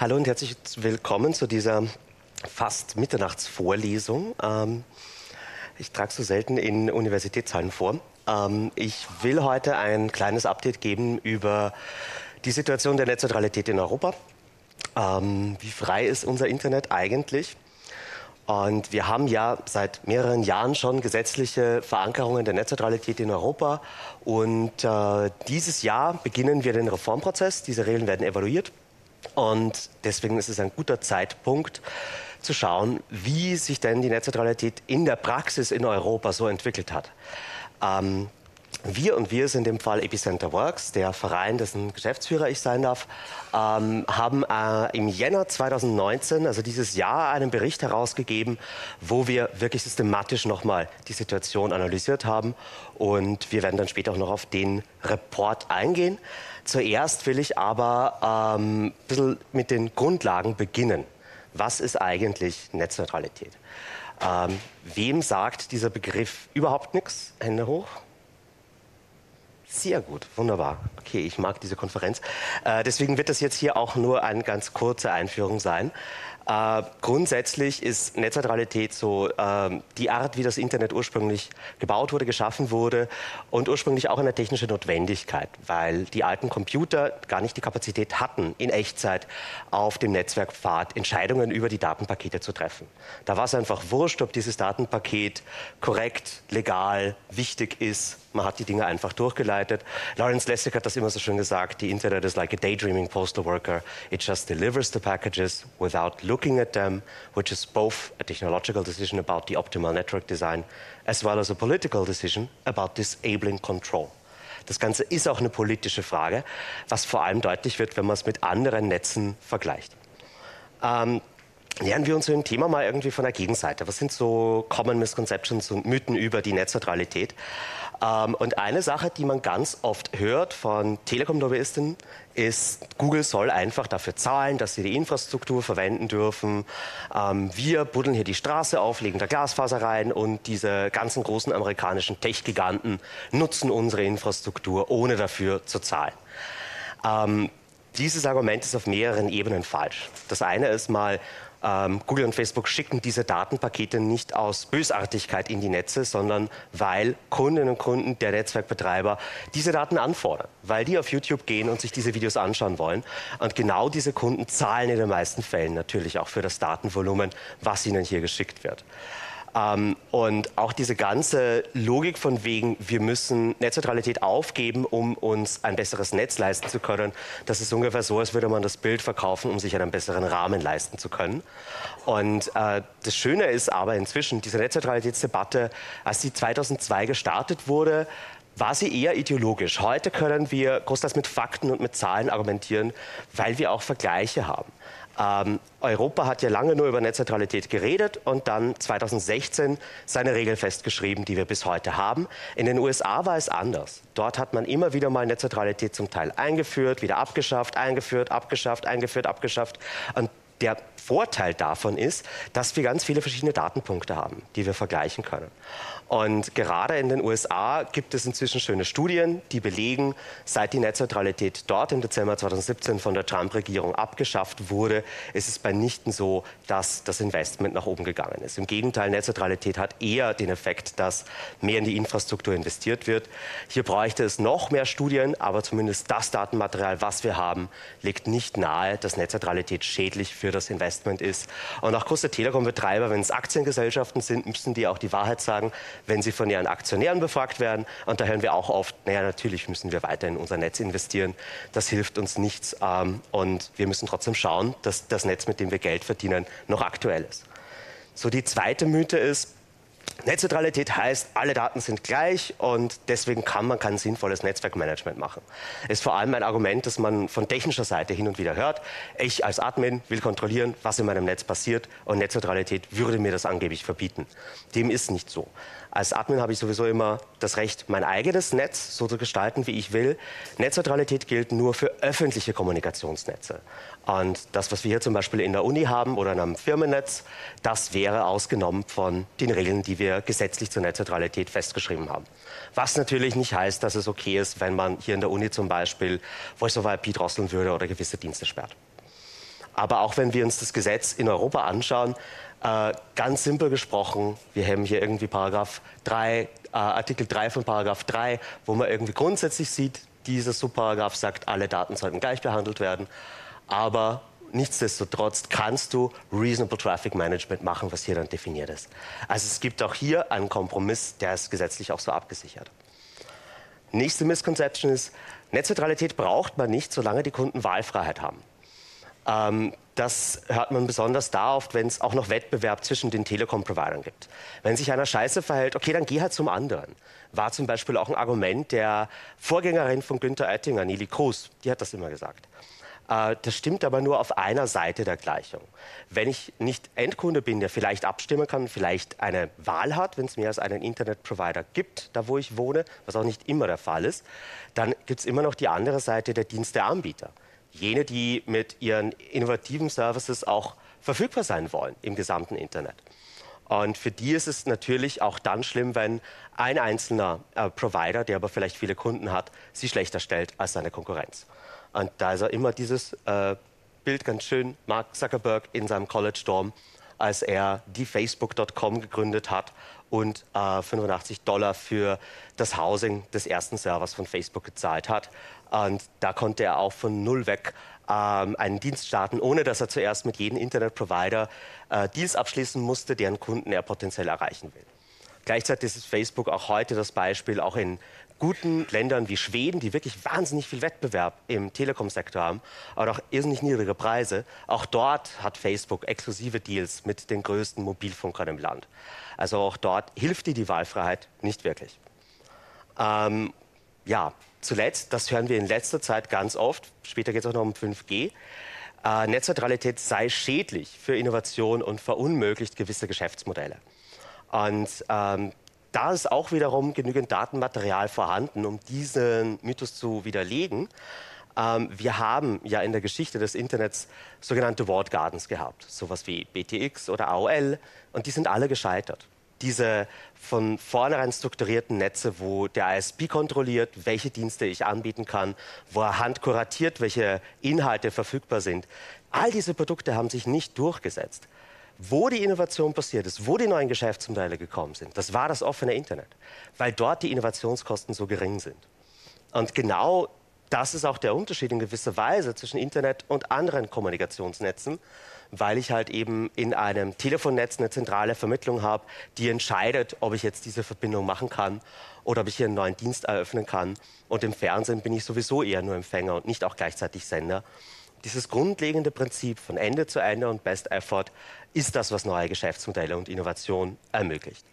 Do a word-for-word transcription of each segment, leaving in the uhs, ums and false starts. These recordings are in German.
Hallo und herzlich willkommen zu dieser fast Mitternachtsvorlesung. Ähm, ich trage so selten in Universitätshallen vor. Ähm, ich will heute ein kleines Update geben über die Situation der Netzneutralität in Europa. Ähm, wie frei ist unser Internet eigentlich? Und wir haben ja seit mehreren Jahren schon gesetzliche Verankerungen der Netzneutralität in Europa. Und äh, dieses Jahr beginnen wir den Reformprozess. Diese Regeln werden evaluiert. Und deswegen ist es ein guter Zeitpunkt zu schauen, wie sich denn die Netzneutralität in der Praxis in Europa so entwickelt hat. Ähm, wir und wir sind im Fall Epicenter Works, der Verein, dessen Geschäftsführer ich sein darf, ähm, haben äh, im Jänner zweitausendneunzehn, also dieses Jahr, einen Bericht herausgegeben, wo wir wirklich systematisch nochmal die Situation analysiert haben. Und wir werden dann später auch noch auf den Report eingehen. Zuerst will ich aber ähm, ein bisschen mit den Grundlagen beginnen. Was ist eigentlich Netzneutralität? Ähm, wem sagt dieser Begriff überhaupt nichts? Hände hoch. Sehr gut, wunderbar. Okay, ich mag diese Konferenz. Äh, deswegen wird das jetzt hier auch nur eine ganz kurze Einführung sein. Äh, grundsätzlich ist Netzneutralität so äh, die Art, wie das Internet ursprünglich gebaut wurde, geschaffen wurde und ursprünglich auch eine technische Notwendigkeit, weil die alten Computer gar nicht die Kapazität hatten, in Echtzeit auf dem Netzwerkpfad Entscheidungen über die Datenpakete zu treffen. Da war es einfach wurscht, ob dieses Datenpaket korrekt, legal, wichtig ist. Man hat die Dinge einfach durchgeleitet. Lawrence Lessig hat das immer so schön gesagt, the Internet is like a daydreaming postal worker. It just delivers the packages without looking at them, which is both a technological decision about the optimal network design as well as a political decision about disabling control. Das Ganze ist auch eine politische Frage, was vor allem deutlich wird, wenn man es mit anderen Netzen vergleicht. Ähm, Nähern wir uns zu dem Thema mal irgendwie von der Gegenseite. Was sind so Common Misconceptions und Mythen über die Netzneutralität? Ähm, und eine Sache, die man ganz oft hört von Telekom-Lobbyisten, ist, Google soll einfach dafür zahlen, dass sie die Infrastruktur verwenden dürfen. Ähm, wir buddeln hier die Straße auf, legen da Glasfaser rein und diese ganzen großen amerikanischen Tech-Giganten nutzen unsere Infrastruktur, ohne dafür zu zahlen. Ähm, dieses Argument ist auf mehreren Ebenen falsch. Das eine ist mal, Ähm, Google und Facebook schicken diese Datenpakete nicht aus Bösartigkeit in die Netze, sondern weil Kundinnen und Kunden der Netzwerkbetreiber diese Daten anfordern, weil die auf YouTube gehen und sich diese Videos anschauen wollen. Und genau diese Kunden zahlen in den meisten Fällen natürlich auch für das Datenvolumen, was ihnen hier geschickt wird. Ähm, und auch diese ganze Logik von wegen, wir müssen Netzneutralität aufgeben, um uns ein besseres Netz leisten zu können, das ist ungefähr so, als würde man das Bild verkaufen, um sich einen besseren Rahmen leisten zu können. Und äh, das Schöne ist aber inzwischen, diese Netzneutralitätsdebatte, als sie zweitausendzwei gestartet wurde, war sie eher ideologisch. Heute können wir großteils mit Fakten und mit Zahlen argumentieren, weil wir auch Vergleiche haben. Ähm, Europa hat ja lange nur über Netzneutralität geredet und dann zweitausendsechzehn seine Regel festgeschrieben, die wir bis heute haben. In den U S A war es anders. Dort hat man immer wieder mal Netzneutralität zum Teil eingeführt, wieder abgeschafft, eingeführt, abgeschafft, eingeführt, abgeschafft. Und der Vorteil davon ist, dass wir ganz viele verschiedene Datenpunkte haben, die wir vergleichen können. Und gerade in den U S A gibt es inzwischen schöne Studien, die belegen, seit die Netzneutralität dort im Dezember zweitausendsiebzehn von der Trump-Regierung abgeschafft wurde, ist es bei nichten so, dass das Investment nach oben gegangen ist. Im Gegenteil, Netzneutralität hat eher den Effekt, dass mehr in die Infrastruktur investiert wird. Hier bräuchte es noch mehr Studien, aber zumindest das Datenmaterial, was wir haben, legt nicht nahe, dass Netzneutralität schädlich für das Investment ist. Und auch große Telekom-Betreiber, wenn es Aktiengesellschaften sind, müssen die auch die Wahrheit sagen, wenn sie von ihren Aktionären befragt werden. Und da hören wir auch oft, naja, natürlich müssen wir weiter in unser Netz investieren. Das hilft uns nichts. Ähm, und wir müssen trotzdem schauen, dass das Netz, mit dem wir Geld verdienen, noch aktuell ist. So, die zweite Mythe ist, Netzneutralität heißt, alle Daten sind gleich und deswegen kann man kein sinnvolles Netzwerkmanagement machen. Ist vor allem ein Argument, das man von technischer Seite hin und wieder hört. Ich als Admin will kontrollieren, was in meinem Netz passiert und Netzneutralität würde mir das angeblich verbieten. Dem ist nicht so. Als Admin habe ich sowieso immer das Recht, mein eigenes Netz so zu gestalten, wie ich will. Netzneutralität gilt nur für öffentliche Kommunikationsnetze. Und das, was wir hier zum Beispiel in der Uni haben oder in einem Firmennetz, das wäre ausgenommen von den Regeln, die wir gesetzlich zur Netzneutralität festgeschrieben haben. Was natürlich nicht heißt, dass es okay ist, wenn man hier in der Uni zum Beispiel Voice over I P drosseln würde oder gewisse Dienste sperrt. Aber auch wenn wir uns das Gesetz in Europa anschauen, äh, ganz simpel gesprochen, wir haben hier irgendwie Paragraph drei, äh, Artikel drei von Paragraph drei, wo man irgendwie grundsätzlich sieht, dieser Subparagraph sagt, alle Daten sollten gleich behandelt werden. Aber nichtsdestotrotz kannst du Reasonable Traffic Management machen, was hier dann definiert ist. Also es gibt auch hier einen Kompromiss, der ist gesetzlich auch so abgesichert. Nächste Misconception ist, Netzneutralität braucht man nicht, solange die Kunden Wahlfreiheit haben. Ähm, das hört man besonders da oft, wenn es auch noch Wettbewerb zwischen den Telekom-Providern gibt. Wenn sich einer scheiße verhält, okay, dann geh halt zum anderen. War zum Beispiel auch ein Argument der Vorgängerin von Günther Oettinger, Neelie Kroes, die hat das immer gesagt. Äh, das stimmt aber nur auf einer Seite der Gleichung. Wenn ich nicht Endkunde bin, der vielleicht abstimmen kann, vielleicht eine Wahl hat, wenn es mehr als einen Internetprovider gibt, da wo ich wohne, was auch nicht immer der Fall ist, dann gibt es immer noch die andere Seite der Diensteanbieter. Jene, die mit ihren innovativen Services auch verfügbar sein wollen im gesamten Internet. Und für die ist es natürlich auch dann schlimm, wenn ein einzelner äh, Provider, der aber vielleicht viele Kunden hat, sie schlechter stellt als seine Konkurrenz. Und da ist er immer dieses äh, Bild ganz schön, Mark Zuckerberg in seinem College Dorm, als er die Facebook Punkt com gegründet hat und äh, fünfundachtzig Dollar für das Housing des ersten Servers von Facebook gezahlt hat. Und da konnte er auch von null weg ähm, einen Dienst starten, ohne dass er zuerst mit jedem Internetprovider äh, Deals abschließen musste, deren Kunden er potenziell erreichen will. Gleichzeitig ist Facebook auch heute das Beispiel, auch in guten Ländern wie Schweden, die wirklich wahnsinnig viel Wettbewerb im Telekom-Sektor haben, aber auch irrsinnig niedrige Preise. Auch dort hat Facebook exklusive Deals mit den größten Mobilfunkern im Land. Also auch dort hilft dir die Wahlfreiheit nicht wirklich. Ähm, ja, zuletzt, das hören wir in letzter Zeit ganz oft, später geht es auch noch um fünf G, äh, Netzneutralität sei schädlich für Innovation und verunmöglicht gewisse Geschäftsmodelle. Und ähm, da ist auch wiederum genügend Datenmaterial vorhanden, um diesen Mythos zu widerlegen. Ähm, wir haben ja in der Geschichte des Internets sogenannte Walled Gardens gehabt, sowas wie B T X oder A O L, und die sind alle gescheitert. Diese von vornherein strukturierten Netze, wo der I S P kontrolliert, welche Dienste ich anbieten kann, wo er handkuratiert, welche Inhalte verfügbar sind. All diese Produkte haben sich nicht durchgesetzt. Wo die Innovation passiert ist, wo die neuen Geschäftsmodelle gekommen sind, das war das offene Internet, weil dort die Innovationskosten so gering sind. Und genau das ist auch der Unterschied in gewisser Weise zwischen Internet und anderen Kommunikationsnetzen, weil ich halt eben in einem Telefonnetz eine zentrale Vermittlung habe, die entscheidet, ob ich jetzt diese Verbindung machen kann oder ob ich hier einen neuen Dienst eröffnen kann. Und im Fernsehen bin ich sowieso eher nur Empfänger und nicht auch gleichzeitig Sender. Dieses grundlegende Prinzip von Ende zu Ende und Best Effort ist das, was neue Geschäftsmodelle und Innovation ermöglicht.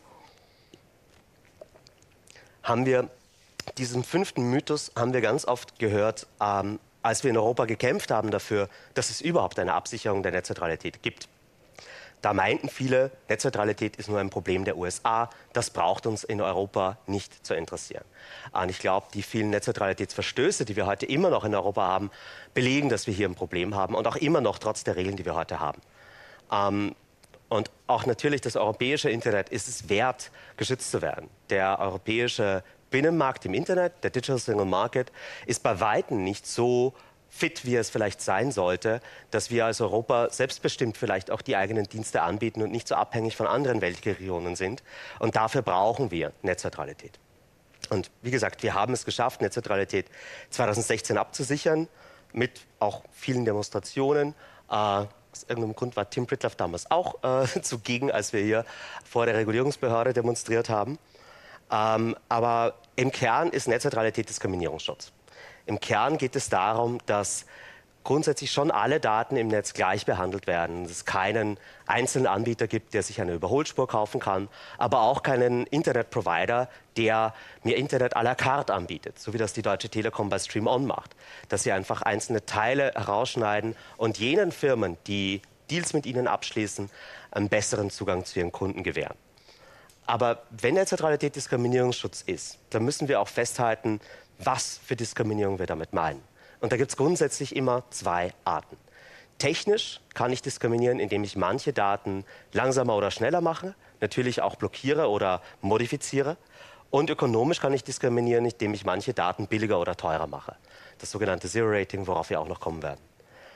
Haben wir diesen fünften Mythos haben wir ganz oft gehört, ähm, als wir in Europa gekämpft haben dafür, dass es überhaupt eine Absicherung der Netzneutralität gibt. Da meinten viele, Netzneutralität ist nur ein Problem der U S A, das braucht uns in Europa nicht zu interessieren. Und ich glaube, die vielen Netzneutralitätsverstöße, die wir heute immer noch in Europa haben, belegen, dass wir hier ein Problem haben und auch immer noch trotz der Regeln, die wir heute haben. Ähm, und auch natürlich das europäische Internet ist es wert, geschützt zu werden. Der europäische Binnenmarkt im Internet, der Digital Single Market, ist bei Weitem nicht so fit, wie es vielleicht sein sollte, dass wir als Europa selbstbestimmt vielleicht auch die eigenen Dienste anbieten und nicht so abhängig von anderen Weltregionen sind. Und dafür brauchen wir Netzneutralität. Und wie gesagt, wir haben es geschafft, Netzneutralität zweitausendsechzehn abzusichern, mit auch vielen Demonstrationen. Äh, aus irgendeinem Grund war Tim Pritlove damals auch äh, zugegen, als wir hier vor der Regulierungsbehörde demonstriert haben. Ähm, aber im Kern ist Netzneutralität Diskriminierungsschutz. Im Kern geht es darum, dass grundsätzlich schon alle Daten im Netz gleich behandelt werden. Dass es keinen einzelnen Anbieter gibt, der sich eine Überholspur kaufen kann, aber auch keinen Internetprovider, der mir Internet à la carte anbietet, so wie das die Deutsche Telekom bei Stream On macht. Dass sie einfach einzelne Teile herausschneiden und jenen Firmen, die Deals mit ihnen abschließen, einen besseren Zugang zu ihren Kunden gewähren. Aber wenn Netzneutralität Diskriminierungsschutz ist, dann müssen wir auch festhalten, was für Diskriminierung wir damit meinen. Und da gibt es grundsätzlich immer zwei Arten. Technisch kann ich diskriminieren, indem ich manche Daten langsamer oder schneller mache, natürlich auch blockiere oder modifiziere. Und ökonomisch kann ich diskriminieren, indem ich manche Daten billiger oder teurer mache. Das sogenannte Zero-Rating, worauf wir auch noch kommen werden.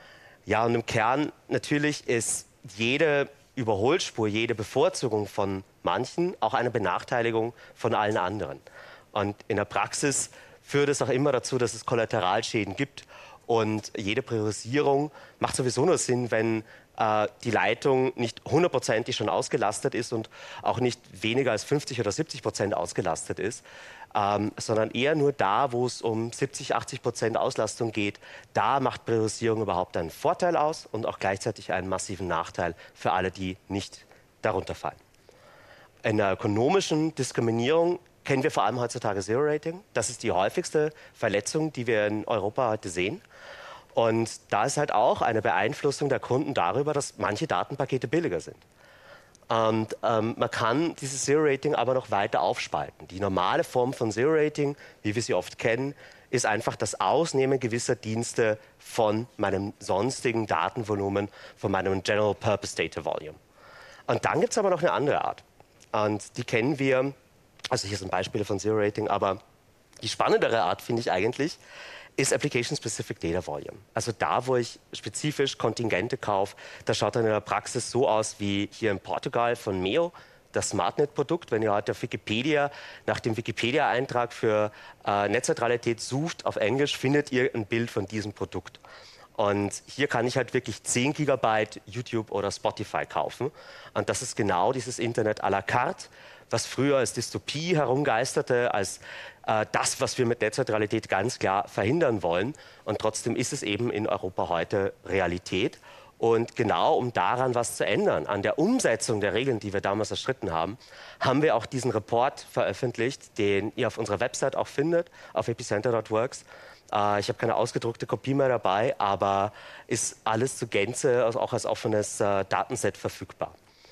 Ja, und im Kern natürlich ist jede Überholspur, jede Bevorzugung von manchen auch eine Benachteiligung von allen anderen. Und in der Praxis führt es auch immer dazu, dass es Kollateralschäden gibt. Und jede Priorisierung macht sowieso nur Sinn, wenn äh, die Leitung nicht hundertprozentig schon ausgelastet ist und auch nicht weniger als fünfzig oder siebzig Prozent ausgelastet ist, ähm, sondern eher nur da, wo es um siebzig, achtzig Prozent Auslastung geht. Da macht Priorisierung überhaupt einen Vorteil aus und auch gleichzeitig einen massiven Nachteil für alle, die nicht darunter fallen. In der ökonomischen Diskriminierung kennen wir vor allem heutzutage Zero Rating. Das ist die häufigste Verletzung, die wir in Europa heute sehen. Und da ist halt auch eine Beeinflussung der Kunden darüber, dass manche Datenpakete billiger sind. Und ähm, man kann dieses Zero Rating aber noch weiter aufspalten. Die normale Form von Zero Rating, wie wir sie oft kennen, ist einfach das Ausnehmen gewisser Dienste von meinem sonstigen Datenvolumen, von meinem General Purpose Data Volume. Und dann gibt es aber noch eine andere Art. Und die kennen wir, also hier sind Beispiele von Zero Rating, aber die spannendere Art finde ich eigentlich, ist Application Specific Data Volume. Also da, wo ich spezifisch Kontingente kaufe, das schaut dann in der Praxis so aus wie hier in Portugal von Meo, das SmartNet-Produkt. Wenn ihr heute auf Wikipedia nach dem Wikipedia-Eintrag für äh, Netzneutralität sucht auf Englisch, findet ihr ein Bild von diesem Produkt. Und hier kann ich halt wirklich zehn Gigabyte YouTube oder Spotify kaufen. Und das ist genau dieses Internet à la carte, was früher als Dystopie herumgeisterte, als äh, das, was wir mit Netzneutralität ganz klar verhindern wollen. Und trotzdem ist es eben in Europa heute Realität. Und genau um daran was zu ändern, an der Umsetzung der Regeln, die wir damals erstritten haben, haben wir auch diesen Report veröffentlicht, den ihr auf unserer Website auch findet, auf epicenter punkt works. Äh, ich habe keine ausgedruckte Kopie mehr dabei, aber ist alles zur Gänze, also auch als offenes äh, Datenset verfügbar.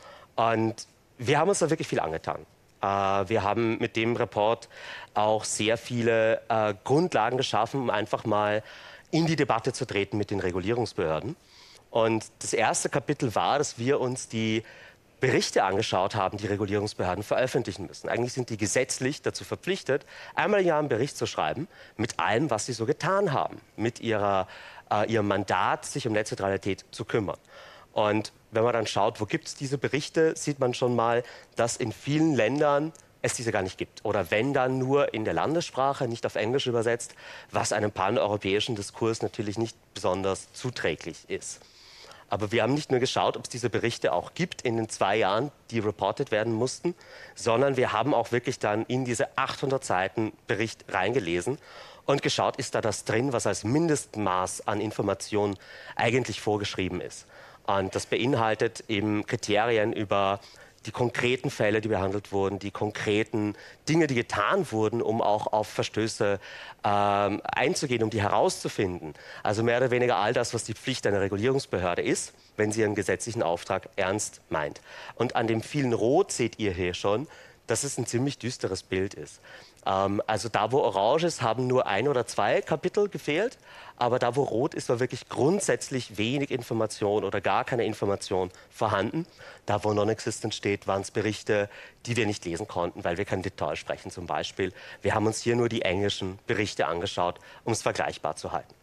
Und wir haben uns da wirklich viel angetan. Äh, wir haben mit dem Report auch sehr viele äh, Grundlagen geschaffen, um einfach mal in die Debatte zu treten mit den Regulierungsbehörden. Und das erste Kapitel war, dass wir uns die Berichte angeschaut haben, die Regulierungsbehörden veröffentlichen müssen. Eigentlich sind die gesetzlich dazu verpflichtet, einmal im Jahr einen Bericht zu schreiben mit allem, was sie so getan haben, mit ihrer, äh, ihrem Mandat, sich um Netzneutralität zu kümmern. Und wenn man dann schaut, wo gibt es diese Berichte, sieht man schon mal, dass in vielen Ländern es diese gar nicht gibt. Oder wenn dann nur in der Landessprache, nicht auf Englisch übersetzt, was einem paneuropäischen Diskurs natürlich nicht besonders zuträglich ist. Aber wir haben nicht nur geschaut, ob es diese Berichte auch gibt in den zwei Jahren, die reported werden mussten, sondern wir haben auch wirklich dann in diese achthundert Seiten Bericht reingelesen und geschaut, ist da das drin, was als Mindestmaß an Informationen eigentlich vorgeschrieben ist. Und das beinhaltet eben Kriterien über die konkreten Fälle, die behandelt wurden, die konkreten Dinge, die getan wurden, um auch auf Verstöße ähm, einzugehen, um die herauszufinden. Also mehr oder weniger all das, was die Pflicht einer Regulierungsbehörde ist, wenn sie ihren gesetzlichen Auftrag ernst meint. Und an dem vielen Rot seht ihr hier schon, dass es ein ziemlich düsteres Bild ist. Ähm, also da, wo orange ist, haben nur ein oder zwei Kapitel gefehlt. Aber da, wo rot ist, war wirklich grundsätzlich wenig Information oder gar keine Information vorhanden. Da, wo non-existent steht, waren es Berichte, die wir nicht lesen konnten, weil wir kein Detail sprechen zum Beispiel. Wir haben uns hier nur die englischen Berichte angeschaut, um es vergleichbar zu halten.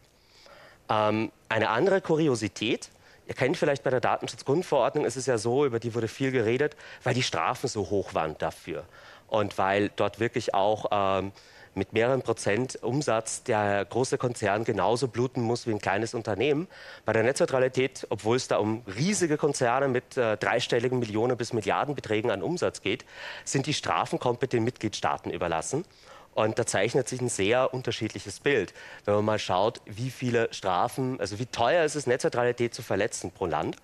Ähm, eine andere Kuriosität, ihr kennt vielleicht bei der Datenschutzgrundverordnung, ist es ja so, über die wurde viel geredet, weil die Strafen so hoch waren dafür. Und weil dort wirklich auch ähm, mit mehreren Prozent Umsatz der große Konzern genauso bluten muss wie ein kleines Unternehmen. Bei der Netzneutralität, obwohl es da um riesige Konzerne mit äh, dreistelligen Millionen- bis Milliardenbeträgen an Umsatz geht, sind die Strafen komplett den Mitgliedstaaten überlassen. Und da zeichnet sich ein sehr unterschiedliches Bild. Wenn man mal schaut, wie viele Strafen, also wie teuer ist es, Netzneutralität zu verletzen pro Land.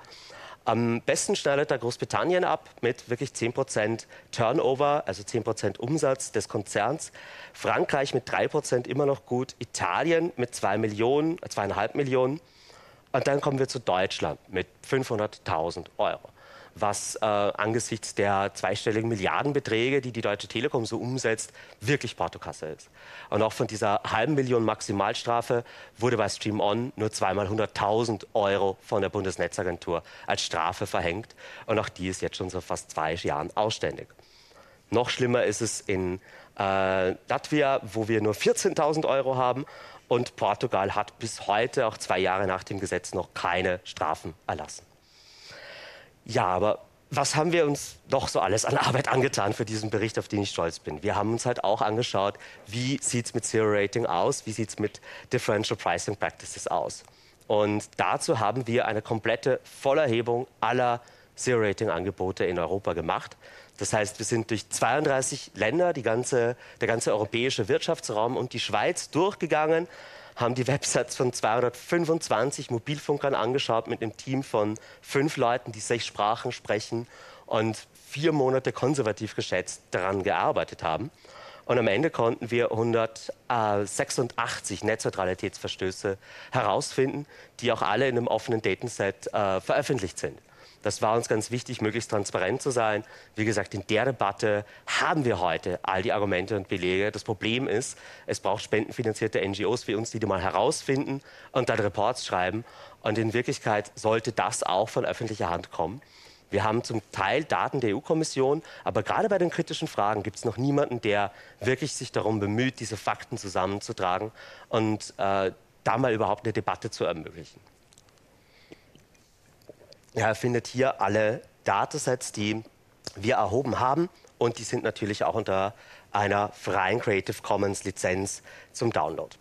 Am besten schneidet da Großbritannien ab mit wirklich zehn Prozent Turnover, also zehn Prozent Umsatz des Konzerns. Frankreich mit drei Prozent immer noch gut. Italien mit zwei Millionen, zweieinhalb Millionen. Und dann kommen wir zu Deutschland mit fünfhunderttausend Euro. Was äh, angesichts der zweistelligen Milliardenbeträge, die die Deutsche Telekom so umsetzt, wirklich Portokasse ist. Und auch von dieser halben Million Maximalstrafe wurde bei Stream On nur zweimal hunderttausend Euro von der Bundesnetzagentur als Strafe verhängt. Und auch die ist jetzt schon so fast zwei Jahren ausständig. Noch schlimmer ist es in äh, Latvia, wo wir nur vierzehntausend Euro haben. und Portugal hat bis heute, auch zwei Jahre nach dem Gesetz, noch keine Strafen erlassen. Ja, aber was haben wir uns doch so alles an Arbeit angetan für diesen Bericht, auf den ich stolz bin? Wir haben uns halt auch angeschaut, wie sieht es mit Zero Rating aus, wie sieht es mit Differential Pricing Practices aus. Und dazu haben wir eine komplette Vollerhebung aller Zero Rating Angebote in Europa gemacht. Das heißt, wir sind durch zweiunddreißig Länder, die ganze, der ganze europäische Wirtschaftsraum und die Schweiz durchgegangen, haben die Websites von zweihundertfünfundzwanzig Mobilfunkern angeschaut mit einem Team von fünf Leuten, die sechs Sprachen sprechen und vier Monate konservativ geschätzt daran gearbeitet haben. Und am Ende konnten wir hundertsechsundachtzig Netzneutralitätsverstöße herausfinden, die auch alle in einem offenen Datenset äh, veröffentlicht sind. Das war uns ganz wichtig, möglichst transparent zu sein. Wie gesagt, in der Debatte haben wir heute all die Argumente und Belege. Das Problem ist, es braucht spendenfinanzierte N G Os wie uns, die die mal herausfinden und dann Reports schreiben. Und in Wirklichkeit sollte das auch von öffentlicher Hand kommen. Wir haben zum Teil Daten der E U-Kommission, aber gerade bei den kritischen Fragen gibt es noch niemanden, der wirklich sich darum bemüht, diese Fakten zusammenzutragen und äh, da mal überhaupt eine Debatte zu ermöglichen. Er findet hier alle Datasets, die wir erhoben haben, und die sind natürlich auch unter einer freien Creative Commons Lizenz zum Download.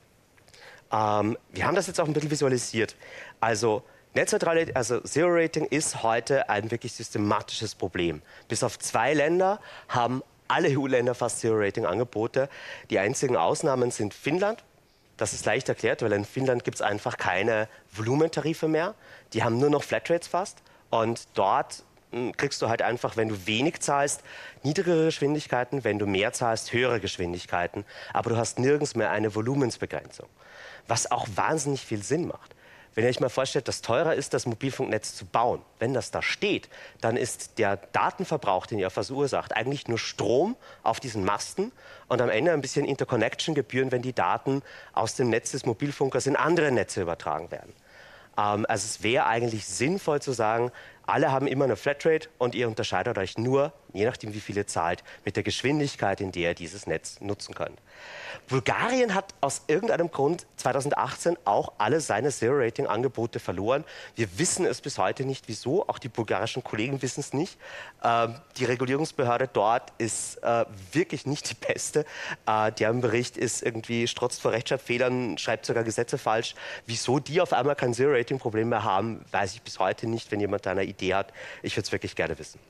Ähm, wir haben das jetzt auch ein bisschen visualisiert. Also Netzneutralität, also Zero Rating ist heute ein wirklich systematisches Problem. Bis auf zwei Länder haben alle E U-Länder fast Zero Rating Angebote. Die einzigen Ausnahmen sind Finnland. Das ist leicht erklärt, weil in Finnland gibt es einfach keine Volumentarife mehr. Die haben nur noch Flatrates fast. Und dort mh, kriegst du halt einfach, wenn du wenig zahlst, niedrigere Geschwindigkeiten, wenn du mehr zahlst, höhere Geschwindigkeiten. Aber du hast nirgends mehr eine Volumensbegrenzung. Was auch wahnsinnig viel Sinn macht. Wenn ihr euch mal vorstellt, dass teurer ist, das Mobilfunknetz zu bauen, wenn das da steht, dann ist der Datenverbrauch, den ihr verursacht, eigentlich nur Strom auf diesen Masten und am Ende ein bisschen Interconnection-Gebühren, wenn die Daten aus dem Netz des Mobilfunkers in andere Netze übertragen werden. Ähm, also es wäre eigentlich sinnvoll zu sagen, alle haben immer eine Flatrate und ihr unterscheidet euch nur, je nachdem wie viel ihr zahlt, mit der Geschwindigkeit, in der ihr dieses Netz nutzen könnt. Bulgarien hat aus irgendeinem Grund zweitausendachtzehn auch alle seine Zero-Rating-Angebote verloren. Wir wissen es bis heute nicht, wieso. Auch die bulgarischen Kollegen wissen es nicht. Ähm, die Regulierungsbehörde dort ist äh, wirklich nicht die beste. Äh, deren Bericht ist irgendwie, strotzt vor Rechtschreibfehlern, schreibt sogar Gesetze falsch. Wieso die auf einmal kein Zero-Rating-Problem mehr haben, weiß ich bis heute nicht. Wenn jemand da eine Idee hat, ich würde es wirklich gerne wissen.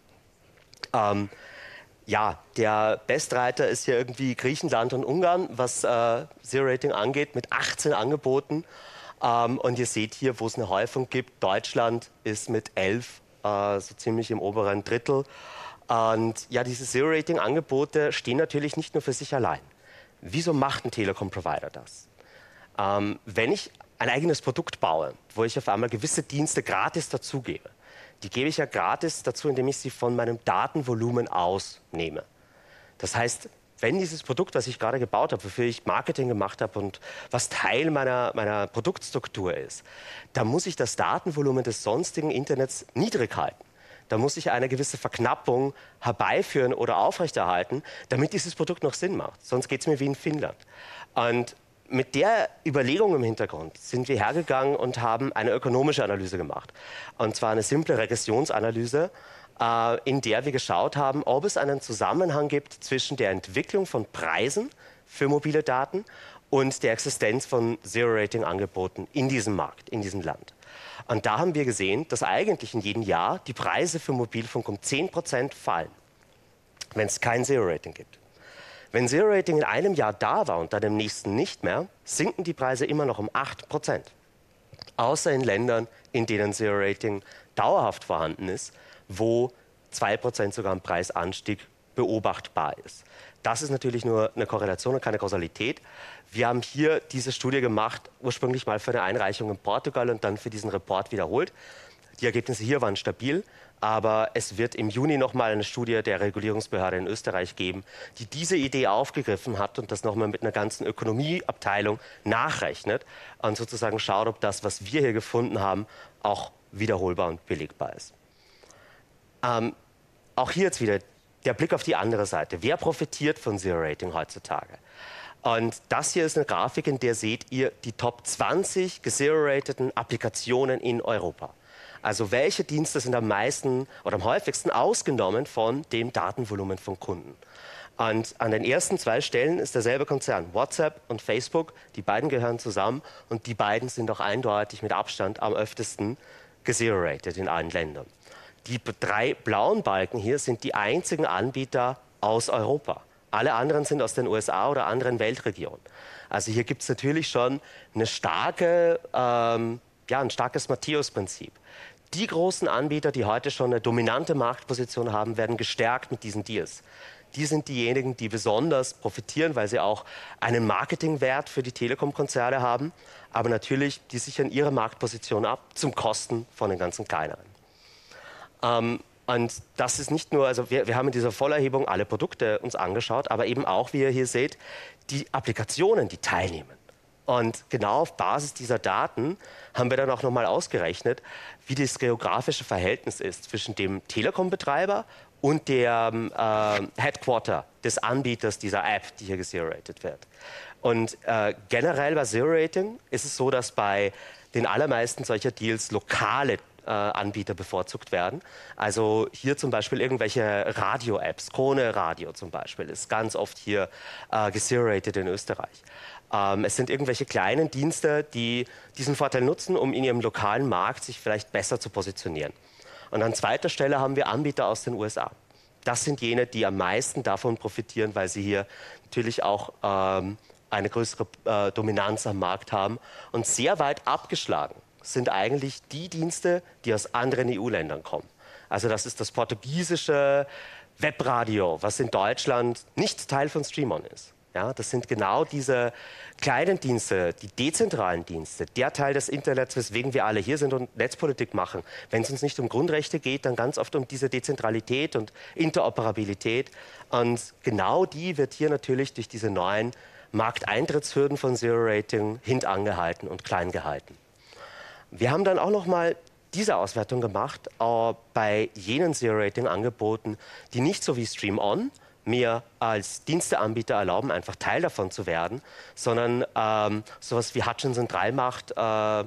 Ähm, Ja, der Bestreiter ist hier irgendwie Griechenland und Ungarn, was äh, Zero-Rating angeht, mit achtzehn Angeboten. Ähm, und ihr seht hier, wo es eine Häufung gibt. Deutschland ist mit elf äh, so ziemlich im oberen Drittel. Und ja, diese Zero-Rating-Angebote stehen natürlich nicht nur für sich allein. Wieso macht ein Telekom-Provider das? Ähm, wenn ich ein eigenes Produkt baue, wo ich auf einmal gewisse Dienste gratis dazugebe, die gebe ich ja gratis dazu, indem ich sie von meinem Datenvolumen ausnehme. Das heißt, wenn dieses Produkt, was ich gerade gebaut habe, wofür ich Marketing gemacht habe und was Teil meiner, meiner Produktstruktur ist, dann muss ich das Datenvolumen des sonstigen Internets niedrig halten. Da muss ich eine gewisse Verknappung herbeiführen oder aufrechterhalten, damit dieses Produkt noch Sinn macht. Sonst geht es mir wie in Finnland. Und mit der Überlegung im Hintergrund sind wir hergegangen und haben eine ökonomische Analyse gemacht. Und zwar eine simple Regressionsanalyse, äh, in der wir geschaut haben, ob es einen Zusammenhang gibt zwischen der Entwicklung von Preisen für mobile Daten und der Existenz von Zero-Rating-Angeboten in diesem Markt, in diesem Land. Und da haben wir gesehen, dass eigentlich in jedem Jahr die Preise für Mobilfunk um zehn Prozent fallen, wenn es kein Zero-Rating gibt. Wenn Zero-Rating in einem Jahr da war und dann im nächsten nicht mehr, sinken die Preise immer noch um acht Prozent. Außer in Ländern, in denen Zero-Rating dauerhaft vorhanden ist, wo zwei Prozent sogar ein Preisanstieg beobachtbar ist. Das ist natürlich nur eine Korrelation und keine Kausalität. Wir haben hier diese Studie gemacht, ursprünglich mal für eine Einreichung in Portugal und dann für diesen Report wiederholt. Die Ergebnisse hier waren stabil, aber es wird im Juni nochmal eine Studie der Regulierungsbehörde in Österreich geben, die diese Idee aufgegriffen hat und das nochmal mit einer ganzen Ökonomieabteilung nachrechnet und sozusagen schaut, ob das, was wir hier gefunden haben, auch wiederholbar und belegbar ist. Ähm, auch hier jetzt wieder der Blick auf die andere Seite. Wer profitiert von Zero-Rating heutzutage? Und das hier ist eine Grafik, in der seht ihr die Top zwanzig gezero-rateden Applikationen in Europa. Also welche Dienste sind am meisten oder am häufigsten ausgenommen von dem Datenvolumen von Kunden. Und an den ersten zwei Stellen ist derselbe Konzern, WhatsApp und Facebook. Die beiden gehören zusammen und die beiden sind auch eindeutig mit Abstand am öftesten gezero-rated in allen Ländern. Die drei blauen Balken hier sind die einzigen Anbieter aus Europa. Alle anderen sind aus den U S A oder anderen Weltregionen. Also hier gibt es natürlich schon eine starke, ähm, ja, ein starkes Matthäus-Prinzip. Die großen Anbieter, die heute schon eine dominante Marktposition haben, werden gestärkt mit diesen Deals. Die sind diejenigen, die besonders profitieren, weil sie auch einen Marketingwert für die Telekom-Konzerne haben. Aber natürlich, die sichern ihre Marktposition ab zum Kosten von den ganzen kleineren. Ähm, und das ist nicht nur, also wir, wir haben in dieser Vollerhebung alle Produkte uns angeschaut, aber eben auch, wie ihr hier seht, die Applikationen, die teilnehmen. Und genau auf Basis dieser Daten haben wir dann auch nochmal ausgerechnet, wie das geografische Verhältnis ist zwischen dem Telekom-Betreiber und dem äh, Headquarter des Anbieters dieser App, die hier gezero-rated wird. Und äh, generell bei Zero-Rating ist es so, dass bei den allermeisten solcher Deals lokale äh, Anbieter bevorzugt werden. Also hier zum Beispiel irgendwelche Radio-Apps, Krone Radio zum Beispiel, ist ganz oft hier äh, gezero-rated in Österreich. Ähm, es sind irgendwelche kleinen Dienste, die diesen Vorteil nutzen, um in ihrem lokalen Markt sich vielleicht besser zu positionieren. Und an zweiter Stelle haben wir Anbieter aus den U S A. Das sind jene, die am meisten davon profitieren, weil sie hier natürlich auch ähm, eine größere äh, Dominanz am Markt haben. Und sehr weit abgeschlagen sind eigentlich die Dienste, die aus anderen E U-Ländern kommen. Also das ist das portugiesische Webradio, was in Deutschland nicht Teil von Streamon ist. Ja, das sind genau diese kleinen Dienste, die dezentralen Dienste, der Teil des Internets, weswegen wir alle hier sind und Netzpolitik machen. Wenn es uns nicht um Grundrechte geht, dann ganz oft um diese Dezentralität und Interoperabilität. Und genau die wird hier natürlich durch diese neuen Markteintrittshürden von Zero-Rating hintangehalten und klein gehalten. Wir haben dann auch noch mal diese Auswertung gemacht äh, bei jenen Zero-Rating-Angeboten, die nicht so wie Stream-On mir als Diensteanbieter erlauben, einfach Teil davon zu werden, sondern ähm, sowas wie Hutchinson drei macht äh,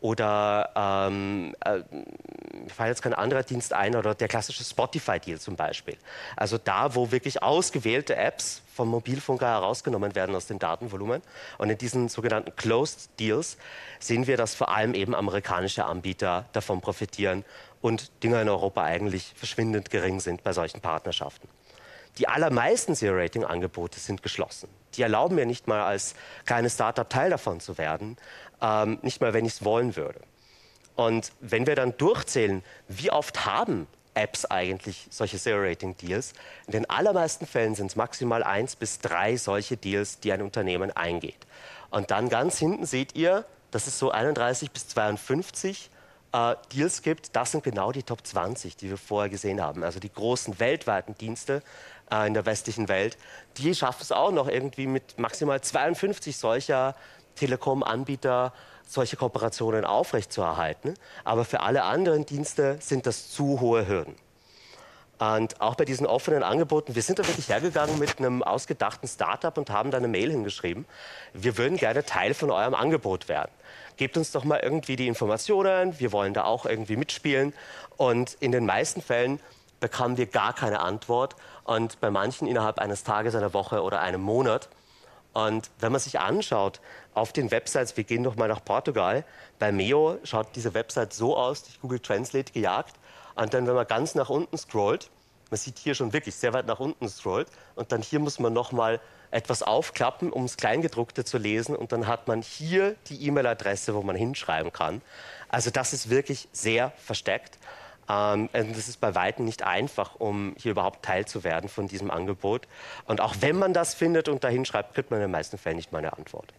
oder ähm, äh, mir fällt jetzt kein anderer Dienst ein oder der klassische Spotify-Deal zum Beispiel. Also da, wo wirklich ausgewählte Apps vom Mobilfunker herausgenommen werden aus dem Datenvolumen. Und in diesen sogenannten Closed Deals sehen wir, dass vor allem eben amerikanische Anbieter davon profitieren und Dinge in Europa eigentlich verschwindend gering sind bei solchen Partnerschaften. Die allermeisten Zero-Rating-Angebote sind geschlossen. Die erlauben mir nicht mal als kleines Startup Teil davon zu werden, ähm, nicht mal, wenn ich es wollen würde. Und wenn wir dann durchzählen, wie oft haben Apps eigentlich solche Zero-Rating-Deals, in den allermeisten Fällen sind es maximal eins bis drei solche Deals, die ein Unternehmen eingeht. Und dann ganz hinten seht ihr, dass es so einunddreißig bis zweiundfünfzig äh, Deals gibt. Das sind genau die Top zwanzig, die wir vorher gesehen haben. Also die großen weltweiten Dienste äh, in der westlichen Welt, die schaffen es auch noch irgendwie mit maximal zweiundfünfzig solcher Telekom-Anbieter solche Kooperationen aufrechtzuerhalten. Aber für alle anderen Dienste sind das zu hohe Hürden. Und auch bei diesen offenen Angeboten, wir sind da wirklich hergegangen mit einem ausgedachten Startup und haben da eine Mail hingeschrieben. Wir würden gerne Teil von eurem Angebot werden. Gebt uns doch mal irgendwie die Informationen, wir wollen da auch irgendwie mitspielen. Und in den meisten Fällen bekamen wir gar keine Antwort und bei manchen innerhalb eines Tages, einer Woche oder einem Monat. Und wenn man sich anschaut, auf den Websites, wir gehen noch mal nach Portugal, bei Meo schaut diese Website so aus, durch Google Translate gejagt. Und dann, wenn man ganz nach unten scrollt, man sieht hier schon wirklich sehr weit nach unten scrollt, und dann hier muss man noch mal etwas aufklappen, um das Kleingedruckte zu lesen. Und dann hat man hier die E-Mail-Adresse, wo man hinschreiben kann. Also das ist wirklich sehr versteckt. Ähm, das ist bei Weitem nicht einfach, um hier überhaupt Teil zu werden von diesem Angebot. Und auch wenn man das findet und dahin schreibt, kriegt man in den meisten Fällen nicht mal eine Antwort.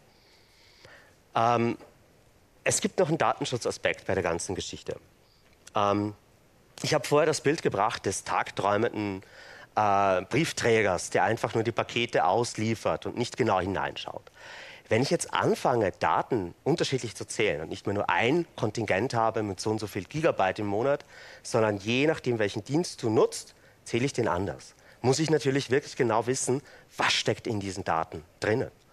Ähm, es gibt noch einen Datenschutzaspekt bei der ganzen Geschichte. Ähm, ich habe vorher das Bild gebracht des tagträumenden äh, Briefträgers, der einfach nur die Pakete ausliefert und nicht genau hineinschaut. Wenn ich jetzt anfange, Daten unterschiedlich zu zählen und nicht mehr nur ein Kontingent habe mit so und so viel Gigabyte im Monat, sondern je nachdem, welchen Dienst du nutzt, zähle ich den anders. Muss ich natürlich wirklich genau wissen, was steckt in diesen Daten drinnen.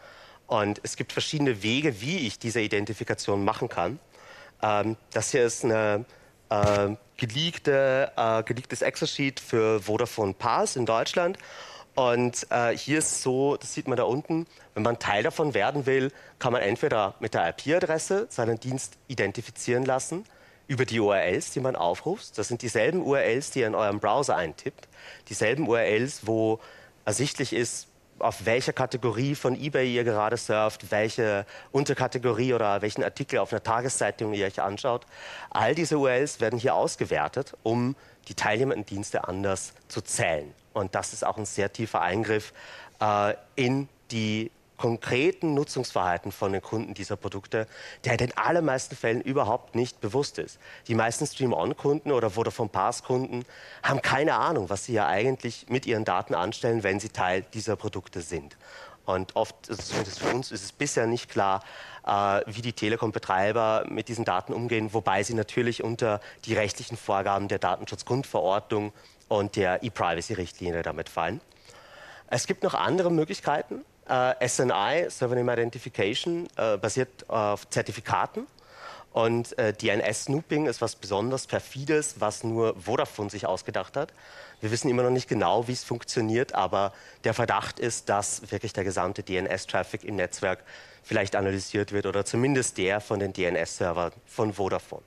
Und es gibt verschiedene Wege, wie ich diese Identifikation machen kann. Ähm, das hier ist eine äh, geleakte, äh, geleaktes Excel-Sheet für Vodafone Pass in Deutschland. Und äh, hier ist so, das sieht man da unten, wenn man Teil davon werden will, kann man entweder mit der I P-Adresse seinen Dienst identifizieren lassen, über die U R Ls, die man aufruft. Das sind dieselben U R Ls, die ihr in eurem Browser eintippt. Dieselben U R Ls, wo ersichtlich ist, auf welcher Kategorie von eBay ihr gerade surft, welche Unterkategorie oder welchen Artikel auf einer Tageszeitung ihr euch anschaut. All diese U R Ls werden hier ausgewertet, um die teilnehmenden Dienste anders zu zählen. Und das ist auch ein sehr tiefer Eingriff äh, in die konkreten Nutzungsverhalten von den Kunden dieser Produkte, der in den allermeisten Fällen überhaupt nicht bewusst ist. Die meisten Stream-On-Kunden oder Vodafone Pass-Kunden haben keine Ahnung, was sie ja eigentlich mit ihren Daten anstellen, wenn sie Teil dieser Produkte sind. Und oft, zumindest für uns, ist es bisher nicht klar, äh, wie die Telekom-Betreiber mit diesen Daten umgehen, wobei sie natürlich unter die rechtlichen Vorgaben der Datenschutzgrundverordnung und der E-Privacy-Richtlinie damit fallen. Es gibt noch andere Möglichkeiten. Uh, S N I, Server Name Identification, uh, basiert auf Zertifikaten. Und uh, D N S-Snooping ist was besonders Perfides, was nur Vodafone sich ausgedacht hat. Wir wissen immer noch nicht genau, wie es funktioniert, aber der Verdacht ist, dass wirklich der gesamte D N S-Traffic im Netzwerk vielleicht analysiert wird oder zumindest der von den D N S-Servern von Vodafone.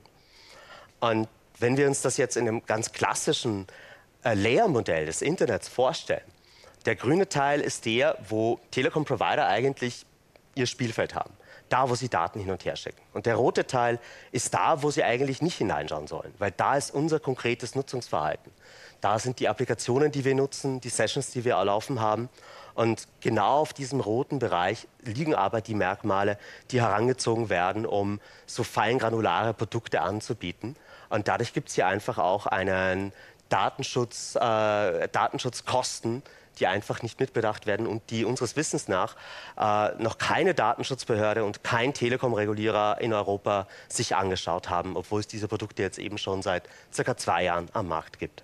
Und wenn wir uns das jetzt in einem ganz klassischen uh, Layer-Modell des Internets vorstellen, der grüne Teil ist der, wo Telekom-Provider eigentlich ihr Spielfeld haben. Da, wo sie Daten hin und her schicken. Und der rote Teil ist da, wo sie eigentlich nicht hineinschauen sollen. Weil da ist unser konkretes Nutzungsverhalten. Da sind die Applikationen, die wir nutzen, die Sessions, die wir erlaufen haben. Und genau auf diesem roten Bereich liegen aber die Merkmale, die herangezogen werden, um so feingranulare Produkte anzubieten. Und dadurch gibt es hier einfach auch einen Datenschutz, äh, Datenschutzkosten, die einfach nicht mitbedacht werden und die unseres Wissens nach äh, noch keine Datenschutzbehörde und kein Telekom-Regulierer in Europa sich angeschaut haben, obwohl es diese Produkte jetzt eben schon seit circa zwei Jahren am Markt gibt.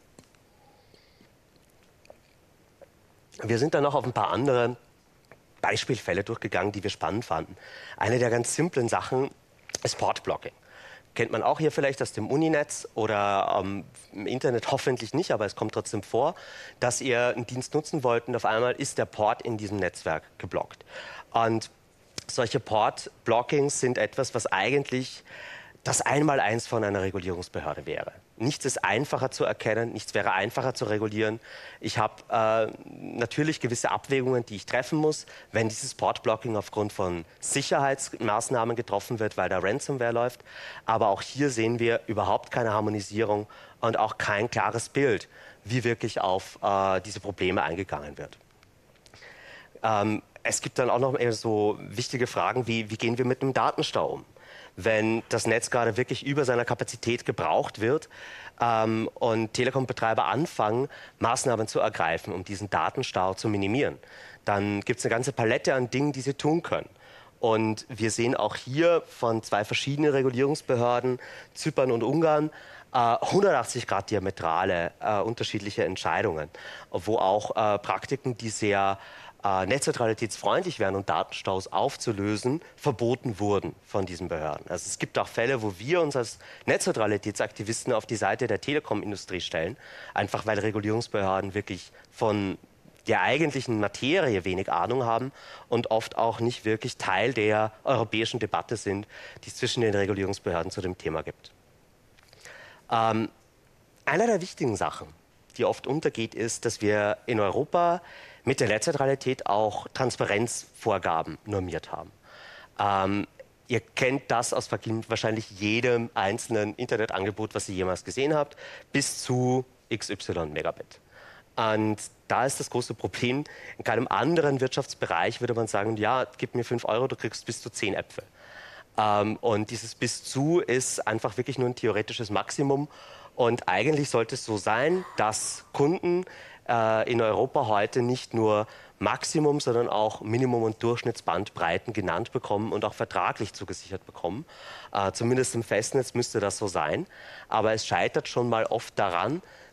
Wir sind dann noch auf ein paar andere Beispielfälle durchgegangen, die wir spannend fanden. Eine der ganz simplen Sachen ist Port-Blocking. Kennt man auch hier vielleicht aus dem Uninetz oder ähm, im Internet hoffentlich nicht, aber es kommt trotzdem vor, dass ihr einen Dienst nutzen wollt und auf einmal ist der Port in diesem Netzwerk geblockt. Und solche Port-Blockings sind etwas, was eigentlich das Einmaleins von einer Regulierungsbehörde wäre. Nichts ist einfacher zu erkennen, nichts wäre einfacher zu regulieren. Ich habe äh, natürlich gewisse Abwägungen, die ich treffen muss, wenn dieses Port-Blocking aufgrund von Sicherheitsmaßnahmen getroffen wird, weil da Ransomware läuft. Aber auch hier sehen wir überhaupt keine Harmonisierung und auch kein klares Bild, wie wirklich auf äh, diese Probleme eingegangen wird. Ähm, es gibt dann auch noch eher so wichtige Fragen, wie, wie gehen wir mit dem Datenstau um? Wenn das Netz gerade wirklich über seiner Kapazität gebraucht wird ähm, und Telekom-Betreiber anfangen, Maßnahmen zu ergreifen, um diesen Datenstau zu minimieren, dann gibt es eine ganze Palette an Dingen, die sie tun können. Und wir sehen auch hier von zwei verschiedenen Regulierungsbehörden, Zypern und Ungarn, äh, hundertachtzig Grad diametrale äh, unterschiedliche Entscheidungen, wo auch äh, Praktiken, die sehr äh, netzneutralitätsfreundlich wären und Datenstaus aufzulösen, verboten wurden von diesen Behörden. Also es gibt auch Fälle, wo wir uns als Netzneutralitätsaktivisten auf die Seite der Telekom-Industrie stellen, einfach weil Regulierungsbehörden wirklich von der eigentlichen Materie wenig Ahnung haben und oft auch nicht wirklich Teil der europäischen Debatte sind, die es zwischen den Regulierungsbehörden zu dem Thema gibt. Ähm, eine der wichtigen Sachen, die oft untergeht, ist, dass wir in Europa mit der Netzneutralität auch Transparenzvorgaben normiert haben. Ähm, ihr kennt das aus wahrscheinlich jedem einzelnen Internetangebot, was ihr jemals gesehen habt, bis zu x y Megabit. Und da ist das große Problem, in keinem anderen Wirtschaftsbereich würde man sagen, ja, gib mir fünf Euro, du kriegst bis zu zehn Äpfel. Ähm, und dieses bis zu ist einfach wirklich nur ein theoretisches Maximum. Und eigentlich sollte es so sein, dass Kunden äh, in Europa heute nicht nur Maximum, sondern auch Minimum- und Durchschnittsbandbreiten genannt bekommen und auch vertraglich zugesichert bekommen. Äh, zumindest im Festnetz müsste das so sein. Aber es scheitert schon mal oft daran,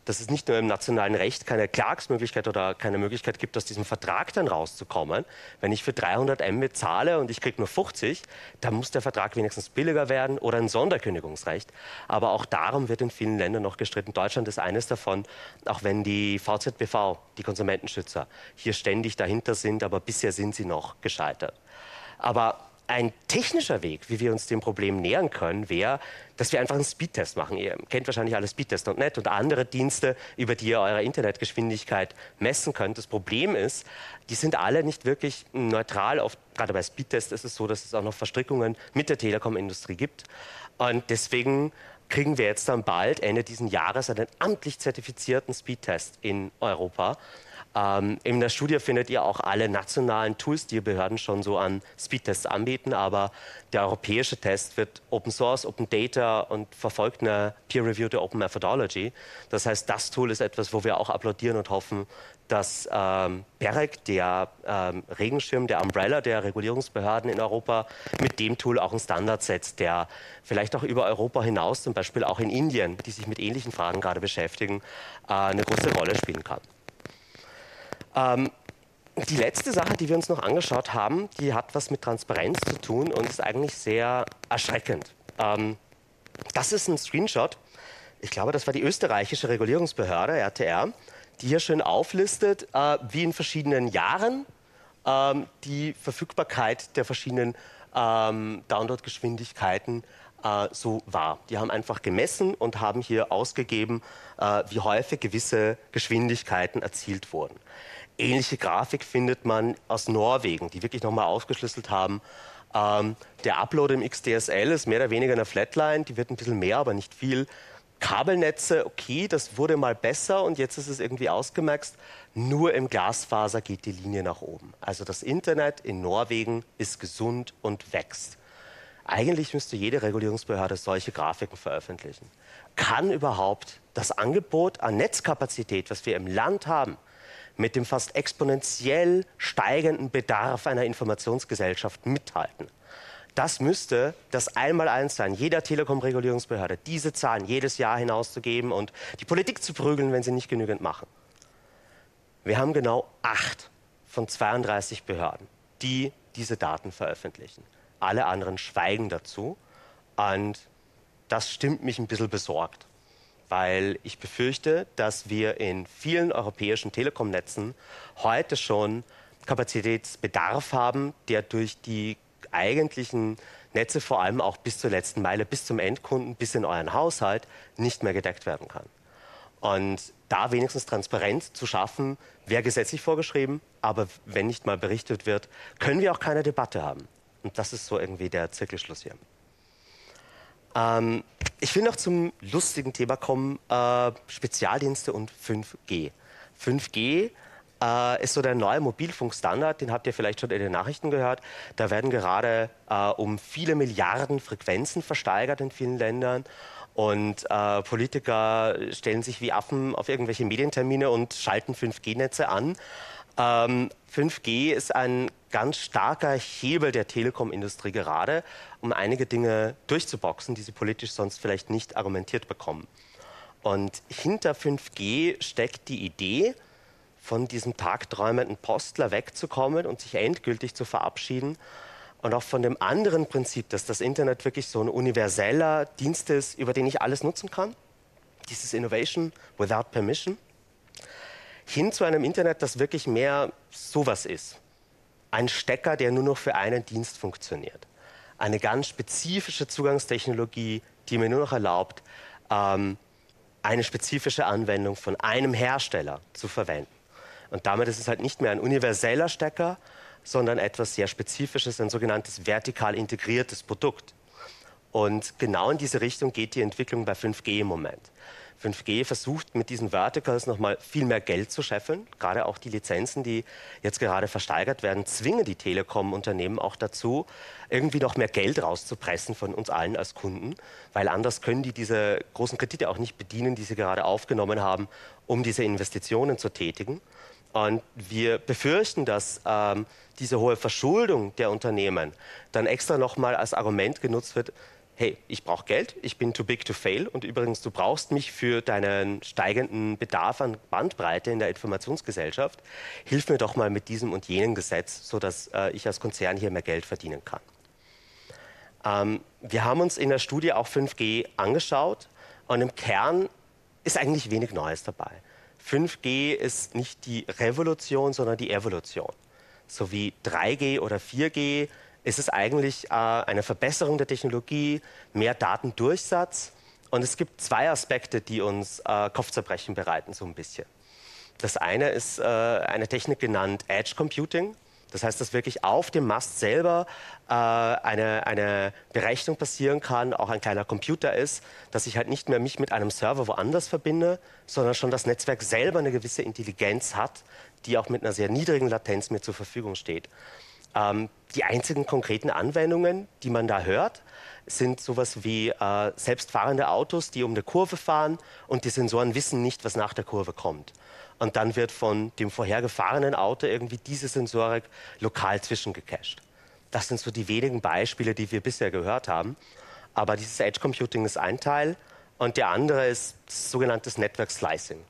dass es nicht nur im nationalen Recht keine Klagsmöglichkeit oder keine Möglichkeit gibt, aus diesem Vertrag dann rauszukommen. Wenn ich für dreihundert Mbit zahle und ich kriege nur fünfzig, dann muss der Vertrag wenigstens billiger werden oder ein Sonderkündigungsrecht. Aber auch darum wird in vielen Ländern noch gestritten. Deutschland ist eines davon, auch wenn die V Z B V, die Konsumentenschützer, hier ständig dahinter sind, aber bisher sind sie noch gescheitert. Aber ein technischer Weg, wie wir uns dem Problem nähern können, wäre, dass wir einfach einen Speedtest machen. Ihr kennt wahrscheinlich alle Speedtest Punkt net und andere Dienste, über die ihr eure Internetgeschwindigkeit messen könnt. Das Problem ist, die sind alle nicht wirklich neutral. Oft, gerade bei Speedtest ist es so, dass es auch noch Verstrickungen mit der Telekom-Industrie gibt. Und deswegen kriegen wir jetzt dann bald, Ende dieses Jahres, einen amtlich zertifizierten Speedtest in Europa. Ähm, in der Studie findet ihr auch alle nationalen Tools, die Behörden schon so an Speedtests anbieten, aber der europäische Test wird Open Source, Open Data und verfolgt eine peer-reviewte Open Methodology. Das heißt, das Tool ist etwas, wo wir auch applaudieren und hoffen, dass ähm, BEREC, der ähm, Regenschirm, der Umbrella der Regulierungsbehörden in Europa, mit dem Tool auch einen Standard setzt, der vielleicht auch über Europa hinaus, zum Beispiel auch in Indien, die sich mit ähnlichen Fragen gerade beschäftigen, äh, eine große Rolle spielen kann. Ähm, die letzte Sache, die wir uns noch angeschaut haben, die hat was mit Transparenz zu tun und ist eigentlich sehr erschreckend. Ähm, das ist ein Screenshot. Ich glaube, das war die österreichische Regulierungsbehörde, R T R, die hier schön auflistet, äh, wie in verschiedenen Jahren ähm, die Verfügbarkeit der verschiedenen ähm, Downloadgeschwindigkeiten äh, so war. Die haben einfach gemessen und haben hier ausgegeben, äh, wie häufig gewisse Geschwindigkeiten erzielt wurden. Ähnliche Grafik findet man aus Norwegen, die wirklich nochmal aufgeschlüsselt haben. Ähm, der Upload im X D S L ist mehr oder weniger eine Flatline, die wird ein bisschen mehr, aber nicht viel. Kabelnetze, okay, das wurde mal besser und jetzt ist es irgendwie ausgemaxt. Nur im Glasfaser geht die Linie nach oben. Also das Internet in Norwegen ist gesund und wächst. Eigentlich müsste jede Regulierungsbehörde solche Grafiken veröffentlichen. Kann überhaupt das Angebot an Netzkapazität, was wir im Land haben, mit dem fast exponentiell steigenden Bedarf einer Informationsgesellschaft mithalten? Das müsste das Einmaleins sein, jeder Telekom-Regulierungsbehörde, diese Zahlen jedes Jahr hinauszugeben und die Politik zu prügeln, wenn sie nicht genügend machen. Wir haben genau acht von zweiunddreißig Behörden, die diese Daten veröffentlichen. Alle anderen schweigen dazu und das stimmt mich ein bisschen besorgt, weil ich befürchte, dass wir in vielen europäischen Telekom-Netzen heute schon Kapazitätsbedarf haben, der durch die eigentlichen Netze vor allem auch bis zur letzten Meile, bis zum Endkunden, bis in euren Haushalt nicht mehr gedeckt werden kann. Und da wenigstens Transparenz zu schaffen, wäre gesetzlich vorgeschrieben, aber wenn nicht mal berichtet wird, können wir auch keine Debatte haben. Und das ist so irgendwie der Zirkelschluss hier. Ähm, ich will noch zum lustigen Thema kommen, äh, Spezialdienste und fünf G. fünf G äh, ist so der neue Mobilfunkstandard, den habt ihr vielleicht schon in den Nachrichten gehört. Da werden gerade äh, um viele Milliarden Frequenzen versteigert in vielen Ländern. Und äh, Politiker stellen sich wie Affen auf irgendwelche Medientermine und schalten fünf G Netze an. Ähm, fünf G ist ein ganz starker Hebel der Telekom-Industrie gerade, um einige Dinge durchzuboxen, die sie politisch sonst vielleicht nicht argumentiert bekommen. Und hinter fünf G steckt die Idee, von diesem tagträumenden Postler wegzukommen und sich endgültig zu verabschieden. Und auch von dem anderen Prinzip, dass das Internet wirklich so ein universeller Dienst ist, über den ich alles nutzen kann. Dieses Innovation without permission. Hin zu einem Internet, das wirklich mehr sowas ist. Ein Stecker, der nur noch für einen Dienst funktioniert. Eine ganz spezifische Zugangstechnologie, die mir nur noch erlaubt, ähm, eine spezifische Anwendung von einem Hersteller zu verwenden. Und damit ist es halt nicht mehr ein universeller Stecker, sondern etwas sehr Spezifisches, ein sogenanntes vertikal integriertes Produkt. Und genau in diese Richtung geht die Entwicklung bei fünf G im Moment. fünf G versucht mit diesen Verticals nochmal viel mehr Geld zu scheffeln. Gerade auch die Lizenzen, die jetzt gerade versteigert werden, zwingen die Telekom-Unternehmen auch dazu, irgendwie noch mehr Geld rauszupressen von uns allen als Kunden, weil anders können die diese großen Kredite auch nicht bedienen, die sie gerade aufgenommen haben, um diese Investitionen zu tätigen. Und wir befürchten, dass ähm, diese hohe Verschuldung der Unternehmen dann extra nochmal als Argument genutzt wird, hey, ich brauche Geld, ich bin too big to fail und übrigens, du brauchst mich für deinen steigenden Bedarf an Bandbreite in der Informationsgesellschaft. Hilf mir doch mal mit diesem und jenem Gesetz, sodass äh, ich als Konzern hier mehr Geld verdienen kann. Ähm, wir haben uns in der Studie auch fünf G angeschaut und im Kern ist eigentlich wenig Neues dabei. fünf G ist nicht die Revolution, sondern die Evolution. So wie drei G oder vier G ist es eigentlich äh, eine Verbesserung der Technologie, mehr Datendurchsatz. Und es gibt zwei Aspekte, die uns äh, Kopfzerbrechen bereiten, so ein bisschen. Das eine ist äh, eine Technik genannt Edge Computing. Das heißt, dass wirklich auf dem Mast selber äh, eine, eine Berechnung passieren kann, auch ein kleiner Computer ist, dass ich halt nicht mehr mich mit einem Server woanders verbinde, sondern schon das Netzwerk selber eine gewisse Intelligenz hat, die auch mit einer sehr niedrigen Latenz mir zur Verfügung steht. Ähm, die einzigen konkreten Anwendungen, die man da hört, sind sowas wie äh, selbstfahrende Autos, die um eine Kurve fahren und die Sensoren wissen nicht, was nach der Kurve kommt. Und dann wird von dem vorhergefahrenen Auto irgendwie diese Sensorik lokal zwischengecached. Das sind so die wenigen Beispiele, die wir bisher gehört haben. Aber dieses Edge Computing ist ein Teil und der andere ist sogenanntes Network Slicing.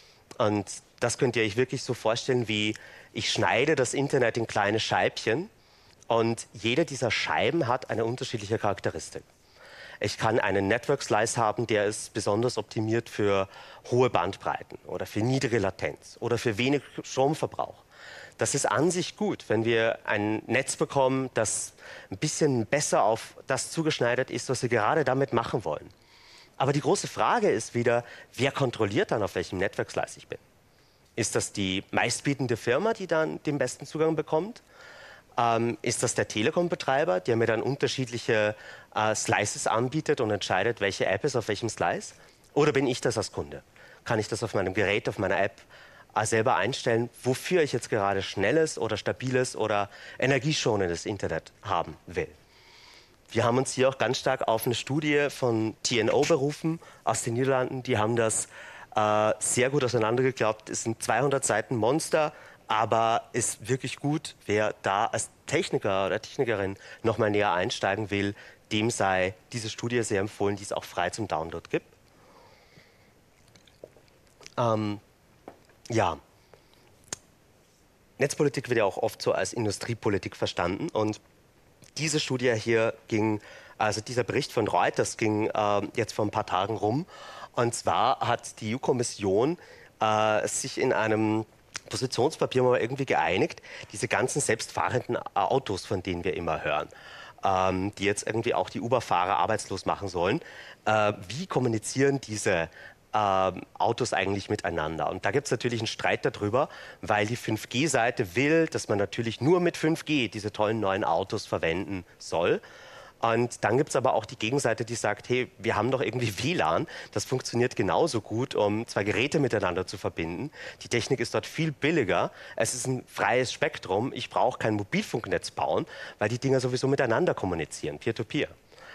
Und das könnt ihr euch wirklich so vorstellen, wie ich schneide das Internet in kleine Scheibchen und jede dieser Scheiben hat eine unterschiedliche Charakteristik. Ich kann einen Network Slice haben, der ist besonders optimiert für hohe Bandbreiten oder für niedrige Latenz oder für wenig Stromverbrauch. Das ist an sich gut, wenn wir ein Netz bekommen, das ein bisschen besser auf das zugeschneidert ist, was wir gerade damit machen wollen. Aber die große Frage ist wieder, wer kontrolliert dann, auf welchem Network Slice ich bin? Ist das die meistbietende Firma, die dann den besten Zugang bekommt? Ähm, ist das der Telekom-Betreiber, der mir dann unterschiedliche äh, Slices anbietet und entscheidet, welche App ist auf welchem Slice? Oder bin ich das als Kunde? Kann ich das auf meinem Gerät, auf meiner App äh, selber einstellen, wofür ich jetzt gerade schnelles oder stabiles oder energieschonendes Internet haben will? Wir haben uns hier auch ganz stark auf eine Studie von T N O berufen aus den Niederlanden. Die haben das äh, sehr gut auseinandergeklappt. Es sind zweihundert Seiten Monster, aber ist wirklich gut. Wer da als Techniker oder Technikerin noch mal näher einsteigen will, dem sei diese Studie sehr empfohlen, die es auch frei zum Download gibt. Ähm, ja, Netzpolitik wird ja auch oft so als Industriepolitik verstanden und diese Studie hier ging, also dieser Bericht von Reuters ging äh, jetzt vor ein paar Tagen rum. Und zwar hat die E U-Kommission äh, sich in einem Positionspapier mal irgendwie geeinigt, diese ganzen selbstfahrenden Autos, von denen wir immer hören, ähm, die jetzt irgendwie auch die Uber-Fahrer arbeitslos machen sollen. Äh, wie kommunizieren diese Ähm, Autos eigentlich miteinander? Und da gibt es natürlich einen Streit darüber, weil die fünf G-Seite will, dass man natürlich nur mit fünf G diese tollen neuen Autos verwenden soll. Und dann gibt es aber auch die Gegenseite, die sagt, hey, wir haben doch irgendwie W L A N, das funktioniert genauso gut, um zwei Geräte miteinander zu verbinden. Die Technik ist dort viel billiger, es ist ein freies Spektrum, ich brauche kein Mobilfunknetz bauen, weil die Dinger sowieso miteinander kommunizieren, Peer-to-Peer.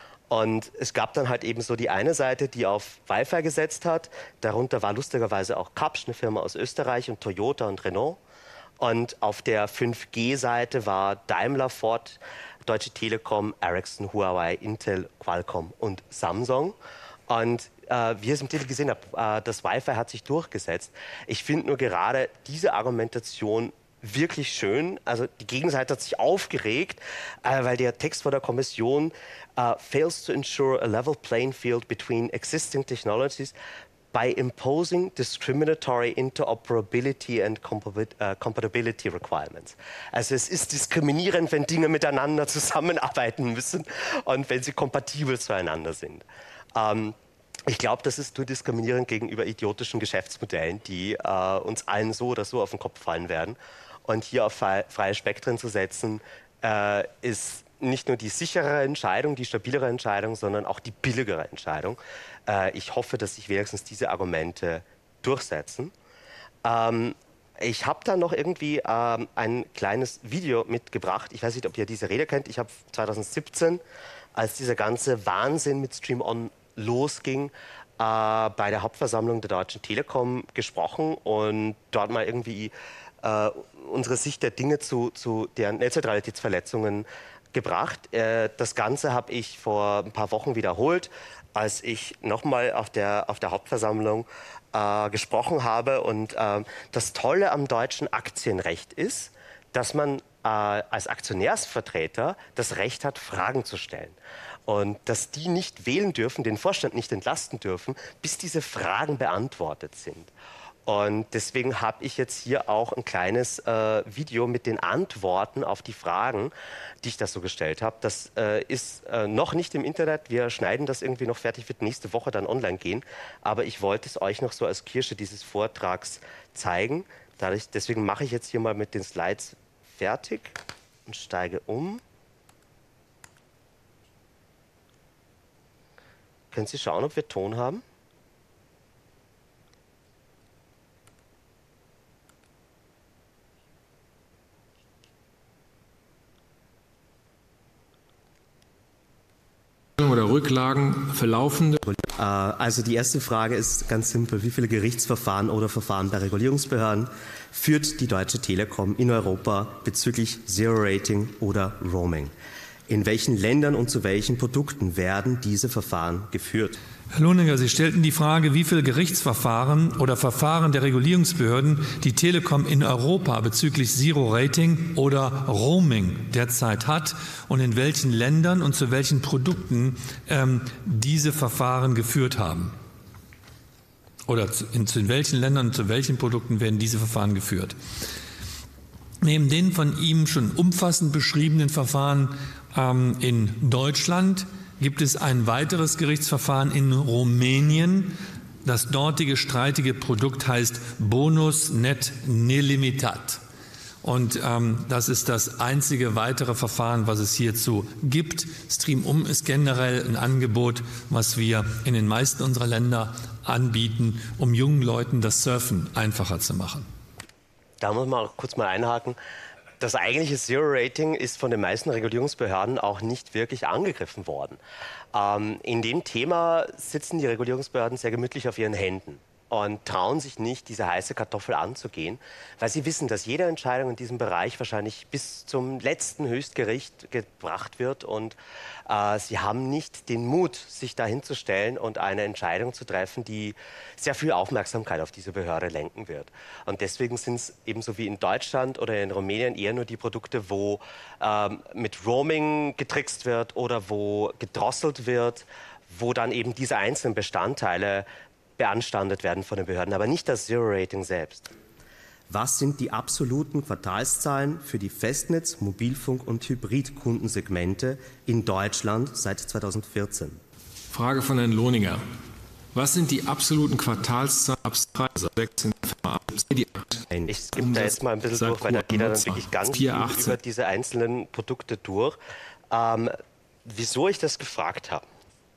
Und es gab dann halt eben so die eine Seite, die auf Wi-Fi gesetzt hat. Darunter war lustigerweise auch Kapsch, eine Firma aus Österreich, und Toyota und Renault. Und auf der fünf G-Seite war Daimler, Ford, Deutsche Telekom, Ericsson, Huawei, Intel, Qualcomm und Samsung. Und äh, wie ihr es im Titel gesehen habt, äh, das Wi-Fi hat sich durchgesetzt. Ich finde nur gerade diese Argumentation wirklich schön. Also die Gegenseite hat sich aufgeregt, äh, weil der Text von der Kommission uh, fails to ensure a level playing field between existing technologies by imposing discriminatory interoperability and compatibility requirements. Also es ist diskriminierend, wenn Dinge miteinander zusammenarbeiten müssen und wenn sie kompatibel zueinander sind. Ähm, Ich glaube, das ist nur diskriminierend gegenüber idiotischen Geschäftsmodellen, die äh, uns allen so oder so auf den Kopf fallen werden. Und hier auf freie Spektren zu setzen, äh, ist nicht nur die sichere Entscheidung, die stabilere Entscheidung, sondern auch die billigere Entscheidung. Äh, ich hoffe, dass sich wenigstens diese Argumente durchsetzen. Ähm, ich habe da noch irgendwie ähm, ein kleines Video mitgebracht. Ich weiß nicht, ob ihr diese Rede kennt. Ich habe zwanzig siebzehn, als dieser ganze Wahnsinn mit Stream On losging, äh, bei der Hauptversammlung der Deutschen Telekom gesprochen und dort mal irgendwie äh, unsere Sicht der Dinge zu, zu der Netzneutralitätsverletzungen gebracht. Äh, das Ganze habe ich vor ein paar Wochen wiederholt, als ich nochmal auf der, auf der Hauptversammlung äh, gesprochen habe. Und äh, das Tolle am deutschen Aktienrecht ist, dass man äh, als Aktionärsvertreter das Recht hat, Fragen zu stellen. Und dass die nicht wählen dürfen, den Vorstand nicht entlasten dürfen, bis diese Fragen beantwortet sind. Und deswegen habe ich jetzt hier auch ein kleines äh, Video mit den Antworten auf die Fragen, die ich da so gestellt habe. Das äh, ist äh, noch nicht im Internet. Wir schneiden das irgendwie noch fertig, wird nächste Woche dann online gehen. Aber ich wollte es euch noch so als Kirsche dieses Vortrags zeigen. Dadurch, deswegen mache ich jetzt hier mal mit den Slides fertig und steige um. Können Sie schauen, ob wir Ton haben? Oder Rücklagen für laufende? Also die erste Frage ist ganz simpel. Wie viele Gerichtsverfahren oder Verfahren bei Regulierungsbehörden führt die Deutsche Telekom in Europa bezüglich Zero Rating oder Roaming? In welchen Ländern und zu welchen Produkten werden diese Verfahren geführt? Herr Lohninger, Sie stellten die Frage, wie viele Gerichtsverfahren oder Verfahren der Regulierungsbehörden die Telekom in Europa bezüglich Zero-Rating oder Roaming derzeit hat und in welchen Ländern und zu welchen Produkten ähm, diese Verfahren geführt haben. Oder zu, in, zu in welchen Ländern und zu welchen Produkten werden diese Verfahren geführt. Neben den von ihm schon umfassend beschriebenen Verfahren ähm, in Deutschland gibt es ein weiteres Gerichtsverfahren in Rumänien. Das dortige streitige Produkt heißt Bonus Net Nelimitat. Und ähm, das ist das einzige weitere Verfahren, was es hierzu gibt. Stream-Um ist generell ein Angebot, was wir in den meisten unserer Länder anbieten, um jungen Leuten das Surfen einfacher zu machen. Da muss man auch kurz mal einhaken. Das eigentliche Zero-Rating ist von den meisten Regulierungsbehörden auch nicht wirklich angegriffen worden. Ähm, in dem Thema sitzen die Regulierungsbehörden sehr gemütlich auf ihren Händen und trauen sich nicht, diese heiße Kartoffel anzugehen, weil sie wissen, dass jede Entscheidung in diesem Bereich wahrscheinlich bis zum letzten Höchstgericht gebracht wird und äh, sie haben nicht den Mut, sich da hinzustellen und eine Entscheidung zu treffen, die sehr viel Aufmerksamkeit auf diese Behörde lenken wird. Und deswegen sind es ebenso wie in Deutschland oder in Rumänien eher nur die Produkte, wo ähm, mit Roaming getrickst wird oder wo gedrosselt wird, wo dann eben diese einzelnen Bestandteile beanstandet werden von den Behörden, aber nicht das Zero-Rating selbst. Was sind die absoluten Quartalszahlen für die Festnetz-, Mobilfunk- und Hybrid-Kundensegmente in Deutschland seit zweitausendvierzehn? Frage von Herrn Lohninger. Was sind die absoluten Quartalszahlen ab sechzehn? Ich skippe da jetzt mal ein bisschen durch, weil da geht er dann wirklich ganz viel über diese einzelnen Produkte durch. Ähm, wieso ich das gefragt habe?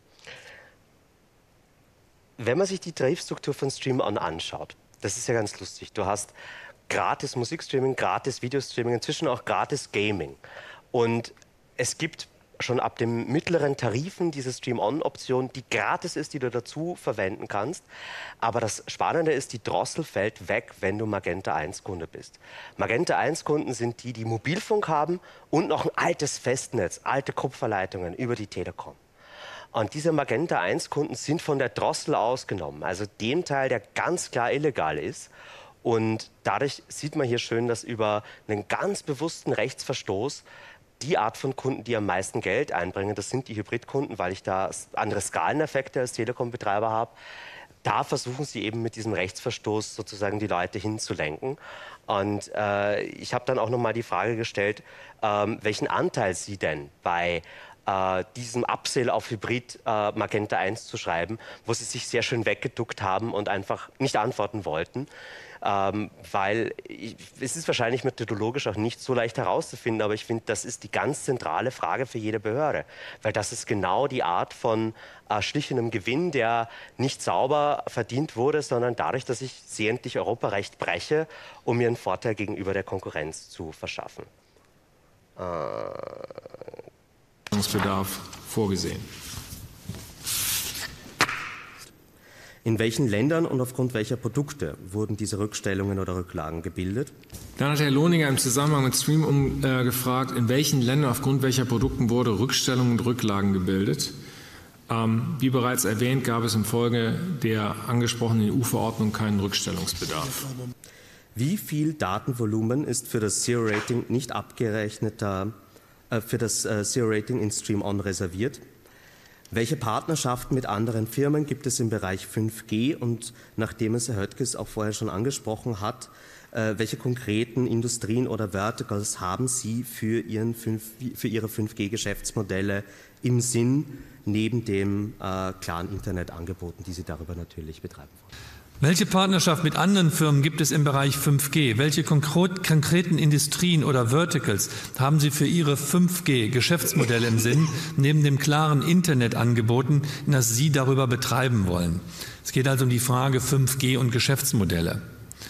Wenn man sich die Tarifstruktur von Stream-On anschaut, das ist ja ganz lustig. Du hast gratis Musikstreaming, gratis Videostreaming, inzwischen auch gratis Gaming. Und es gibt schon ab den mittleren Tarifen diese Stream-On-Option, die gratis ist, die du dazu verwenden kannst. Aber das Spannende ist, die Drossel fällt weg, wenn du Magenta eins Kunde bist. Magenta eins Kunden sind die, die Mobilfunk haben und noch ein altes Festnetz, alte Kupferleitungen über die Telekom. Und diese Magenta eins Kunden sind von der Drossel ausgenommen, also dem Teil, der ganz klar illegal ist. Und dadurch sieht man hier schön, dass über einen ganz bewussten Rechtsverstoß die Art von Kunden, die am meisten Geld einbringen, das sind die Hybridkunden, weil ich da andere Skaleneffekte als Telekom-Betreiber habe. Da versuchen sie eben mit diesem Rechtsverstoß sozusagen die Leute hinzulenken. Und äh, ich habe dann auch noch mal die Frage gestellt, ähm, welchen Anteil sie denn bei äh, diesem Upsell auf Hybrid äh, Magenta eins zu schreiben, wo sie sich sehr schön weggeduckt haben und einfach nicht antworten wollten. Ähm, weil ich, es ist wahrscheinlich methodologisch auch nicht so leicht herauszufinden, aber ich finde, das ist die ganz zentrale Frage für jede Behörde, weil das ist genau die Art von äh, schlichendem Gewinn, der nicht sauber verdient wurde, sondern dadurch, dass ich sehentlich Europarecht breche, um mir einen Vorteil gegenüber der Konkurrenz zu verschaffen. Äh, Bedarf vorgesehen. In welchen Ländern und aufgrund welcher Produkte wurden diese Rückstellungen oder Rücklagen gebildet? Dann hat Herr Lohninger im Zusammenhang mit Stream um, äh, gefragt, in welchen Ländern aufgrund welcher Produkten wurde Rückstellungen und Rücklagen gebildet. Ähm, wie bereits erwähnt, gab es infolge der angesprochenen E U-Verordnung keinen Rückstellungsbedarf. Wie viel Datenvolumen ist für das Zero-Rating nicht abgerechneter, äh, für das äh, Zero-Rating in Stream-On reserviert? Welche Partnerschaften mit anderen Firmen gibt es im Bereich fünf G? Und nachdem es Herr Höttges auch vorher schon angesprochen hat, äh, welche konkreten Industrien oder Verticals haben Sie für, Ihren fünf, für Ihre fünf G-Geschäftsmodelle im Sinn, neben dem äh, klaren Internetangeboten, die Sie darüber natürlich betreiben wollen? Welche Partnerschaft mit anderen Firmen gibt es im Bereich fünf G? Welche konkreten Industrien oder Verticals haben Sie für Ihre fünf G-Geschäftsmodelle im Sinn, neben dem klaren Internetangeboten, das Sie darüber betreiben wollen? Es geht also um die Frage fünf G und Geschäftsmodelle.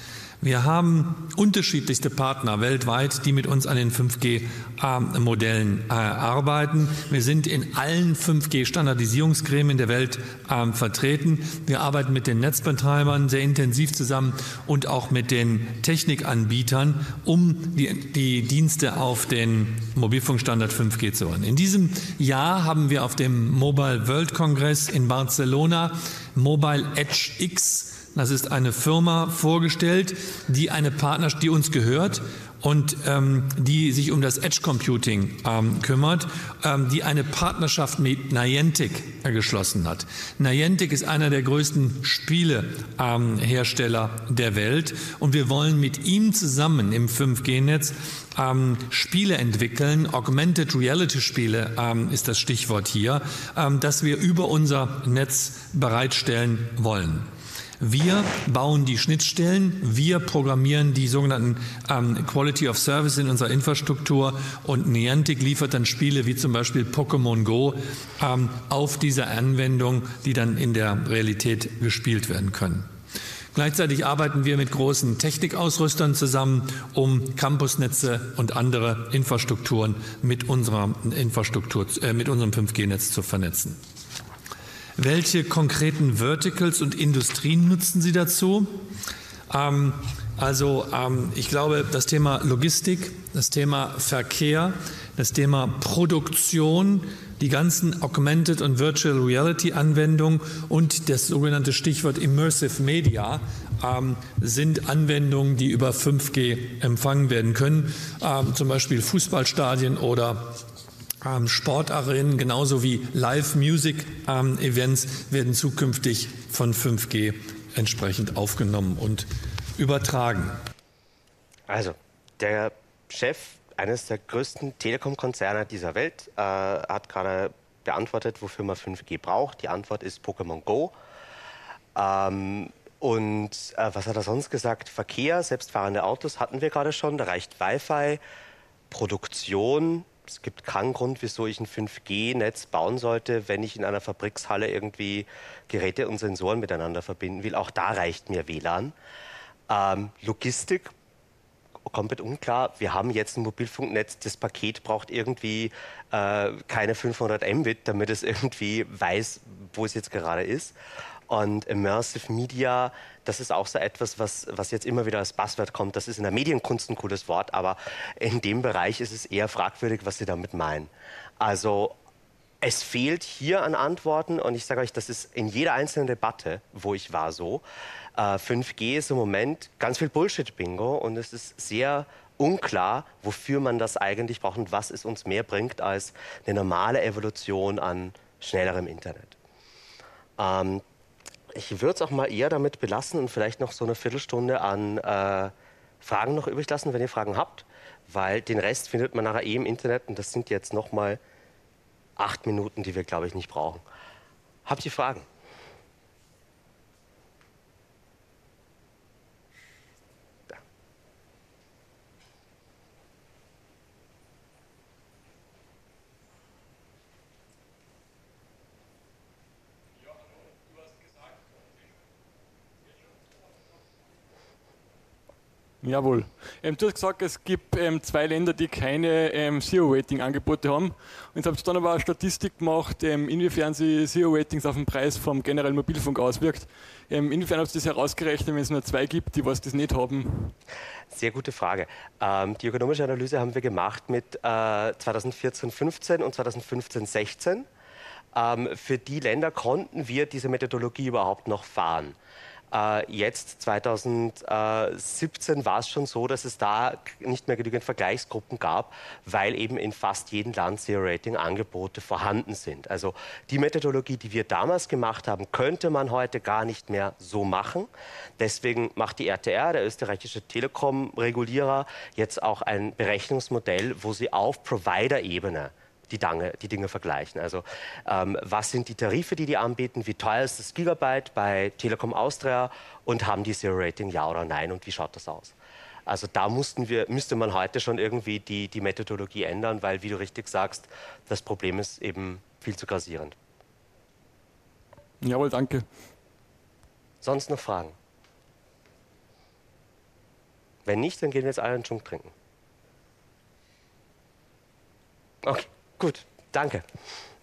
Wir haben unterschiedlichste Partner weltweit, die mit uns an den fünf G-Modellen äh, arbeiten. Wir sind in allen fünf G-Standardisierungsgremien der Welt äh, vertreten. Wir arbeiten mit den Netzbetreibern sehr intensiv zusammen und auch mit den Technikanbietern, um die, die Dienste auf den Mobilfunkstandard fünf G zu holen. In diesem Jahr haben wir auf dem Mobile World Congress in Barcelona Mobile Edge X, das ist eine Firma, vorgestellt, die eine Partnerschaft, die uns gehört und ähm, die sich um das Edge Computing ähm, kümmert, ähm, die eine Partnerschaft mit Niantic äh, geschlossen hat. Niantic ist einer der größten Spielehersteller ähm, der Welt und wir wollen mit ihm zusammen im fünf G-Netz ähm, Spiele entwickeln, Augmented Reality Spiele ähm, ist das Stichwort hier, ähm, das wir über unser Netz bereitstellen wollen. Wir bauen die Schnittstellen, wir programmieren die sogenannten ähm, Quality of Service in unserer Infrastruktur und Niantic liefert dann Spiele wie zum Beispiel Pokémon Go ähm, auf diese Anwendung, die dann in der Realität gespielt werden können. Gleichzeitig arbeiten wir mit großen Technikausrüstern zusammen, um Campusnetze und andere Infrastrukturen mit unserer Infrastruktur, äh, mit unserem fünf G-Netz zu vernetzen. Welche konkreten Verticals und Industrien nutzen Sie dazu? Ähm, also ähm, ich glaube, das Thema Logistik, das Thema Verkehr, das Thema Produktion, die ganzen Augmented und Virtual Reality Anwendungen und das sogenannte Stichwort Immersive Media ähm, sind Anwendungen, die über fünf G empfangen werden können, ähm, zum Beispiel Fußballstadien oder Sportarenen genauso wie Live-Music-Events ähm, werden zukünftig von fünf G entsprechend aufgenommen und übertragen. Also, der Chef eines der größten Telekom-Konzerne dieser Welt äh, hat gerade beantwortet, wofür man fünf G braucht. Die Antwort ist Pokémon Go. Ähm, und äh, was hat er sonst gesagt? Verkehr, selbstfahrende Autos hatten wir gerade schon, da reicht Wi-Fi, Produktion. Es gibt keinen Grund, wieso ich ein fünf G-Netz bauen sollte, wenn ich in einer Fabrikshalle irgendwie Geräte und Sensoren miteinander verbinden will. Auch da reicht mir W L A N. Ähm, Logistik, komplett unklar. Wir haben jetzt ein Mobilfunknetz, das Paket braucht irgendwie äh, keine fünfhundert Mbit, damit es irgendwie weiß, wo es jetzt gerade ist. Und Immersive Media, das ist auch so etwas, was, was jetzt immer wieder als Buzzword kommt. Das ist in der Medienkunst ein cooles Wort, aber in dem Bereich ist es eher fragwürdig, was Sie damit meinen. Also es fehlt hier an Antworten und ich sage euch, das ist in jeder einzelnen Debatte, wo ich war, so. Äh, fünf G ist im Moment ganz viel Bullshit-Bingo und es ist sehr unklar, wofür man das eigentlich braucht und was es uns mehr bringt als eine normale Evolution an schnellerem Internet. Ähm, Ich würde es auch mal eher damit belassen und vielleicht noch so eine Viertelstunde an äh, Fragen noch übrig lassen, wenn ihr Fragen habt, weil den Rest findet man nachher eh im Internet und das sind jetzt noch mal acht Minuten, die wir, glaube ich, nicht brauchen. Habt ihr Fragen? Jawohl. Ähm, du hast gesagt, es gibt ähm, zwei Länder, die keine ähm, Zero-Rating-Angebote haben. Und jetzt habt ihr dann aber eine Statistik gemacht, ähm, inwiefern sich Zero-Ratings auf den Preis vom generellen Mobilfunk auswirkt. Ähm, inwiefern habt ihr das herausgerechnet, wenn es nur zwei gibt, die was das nicht haben? Sehr gute Frage. Ähm, die ökonomische Analyse haben wir gemacht mit äh, zweitausendvierzehn fünfzehn und zweitausendfünfzehn sechzehn. Ähm, für die Länder konnten wir diese Methodologie überhaupt noch fahren. Äh, jetzt, zweitausendsiebzehn, war es schon so, dass es da nicht mehr genügend Vergleichsgruppen gab, weil eben in fast jedem Land Zero-Rating-Angebote vorhanden sind. Also die Methodologie, die wir damals gemacht haben, könnte man heute gar nicht mehr so machen. Deswegen macht die R T R, der österreichische Telekom-Regulierer, jetzt auch ein Berechnungsmodell, wo sie auf Provider-Ebene Die Dinge, die Dinge vergleichen. Also ähm, was sind die Tarife, die die anbieten, wie teuer ist das Gigabyte bei Telekom Austria und haben die Zero-Rating, ja oder nein, und wie schaut das aus? Also da mussten wir, müsste man heute schon irgendwie die, die Methodologie ändern, weil, wie du richtig sagst, das Problem ist eben viel zu grassierend. Jawohl, danke. Sonst noch Fragen? Wenn nicht, dann gehen wir jetzt alle einen Schunk trinken. Okay. Gut, danke.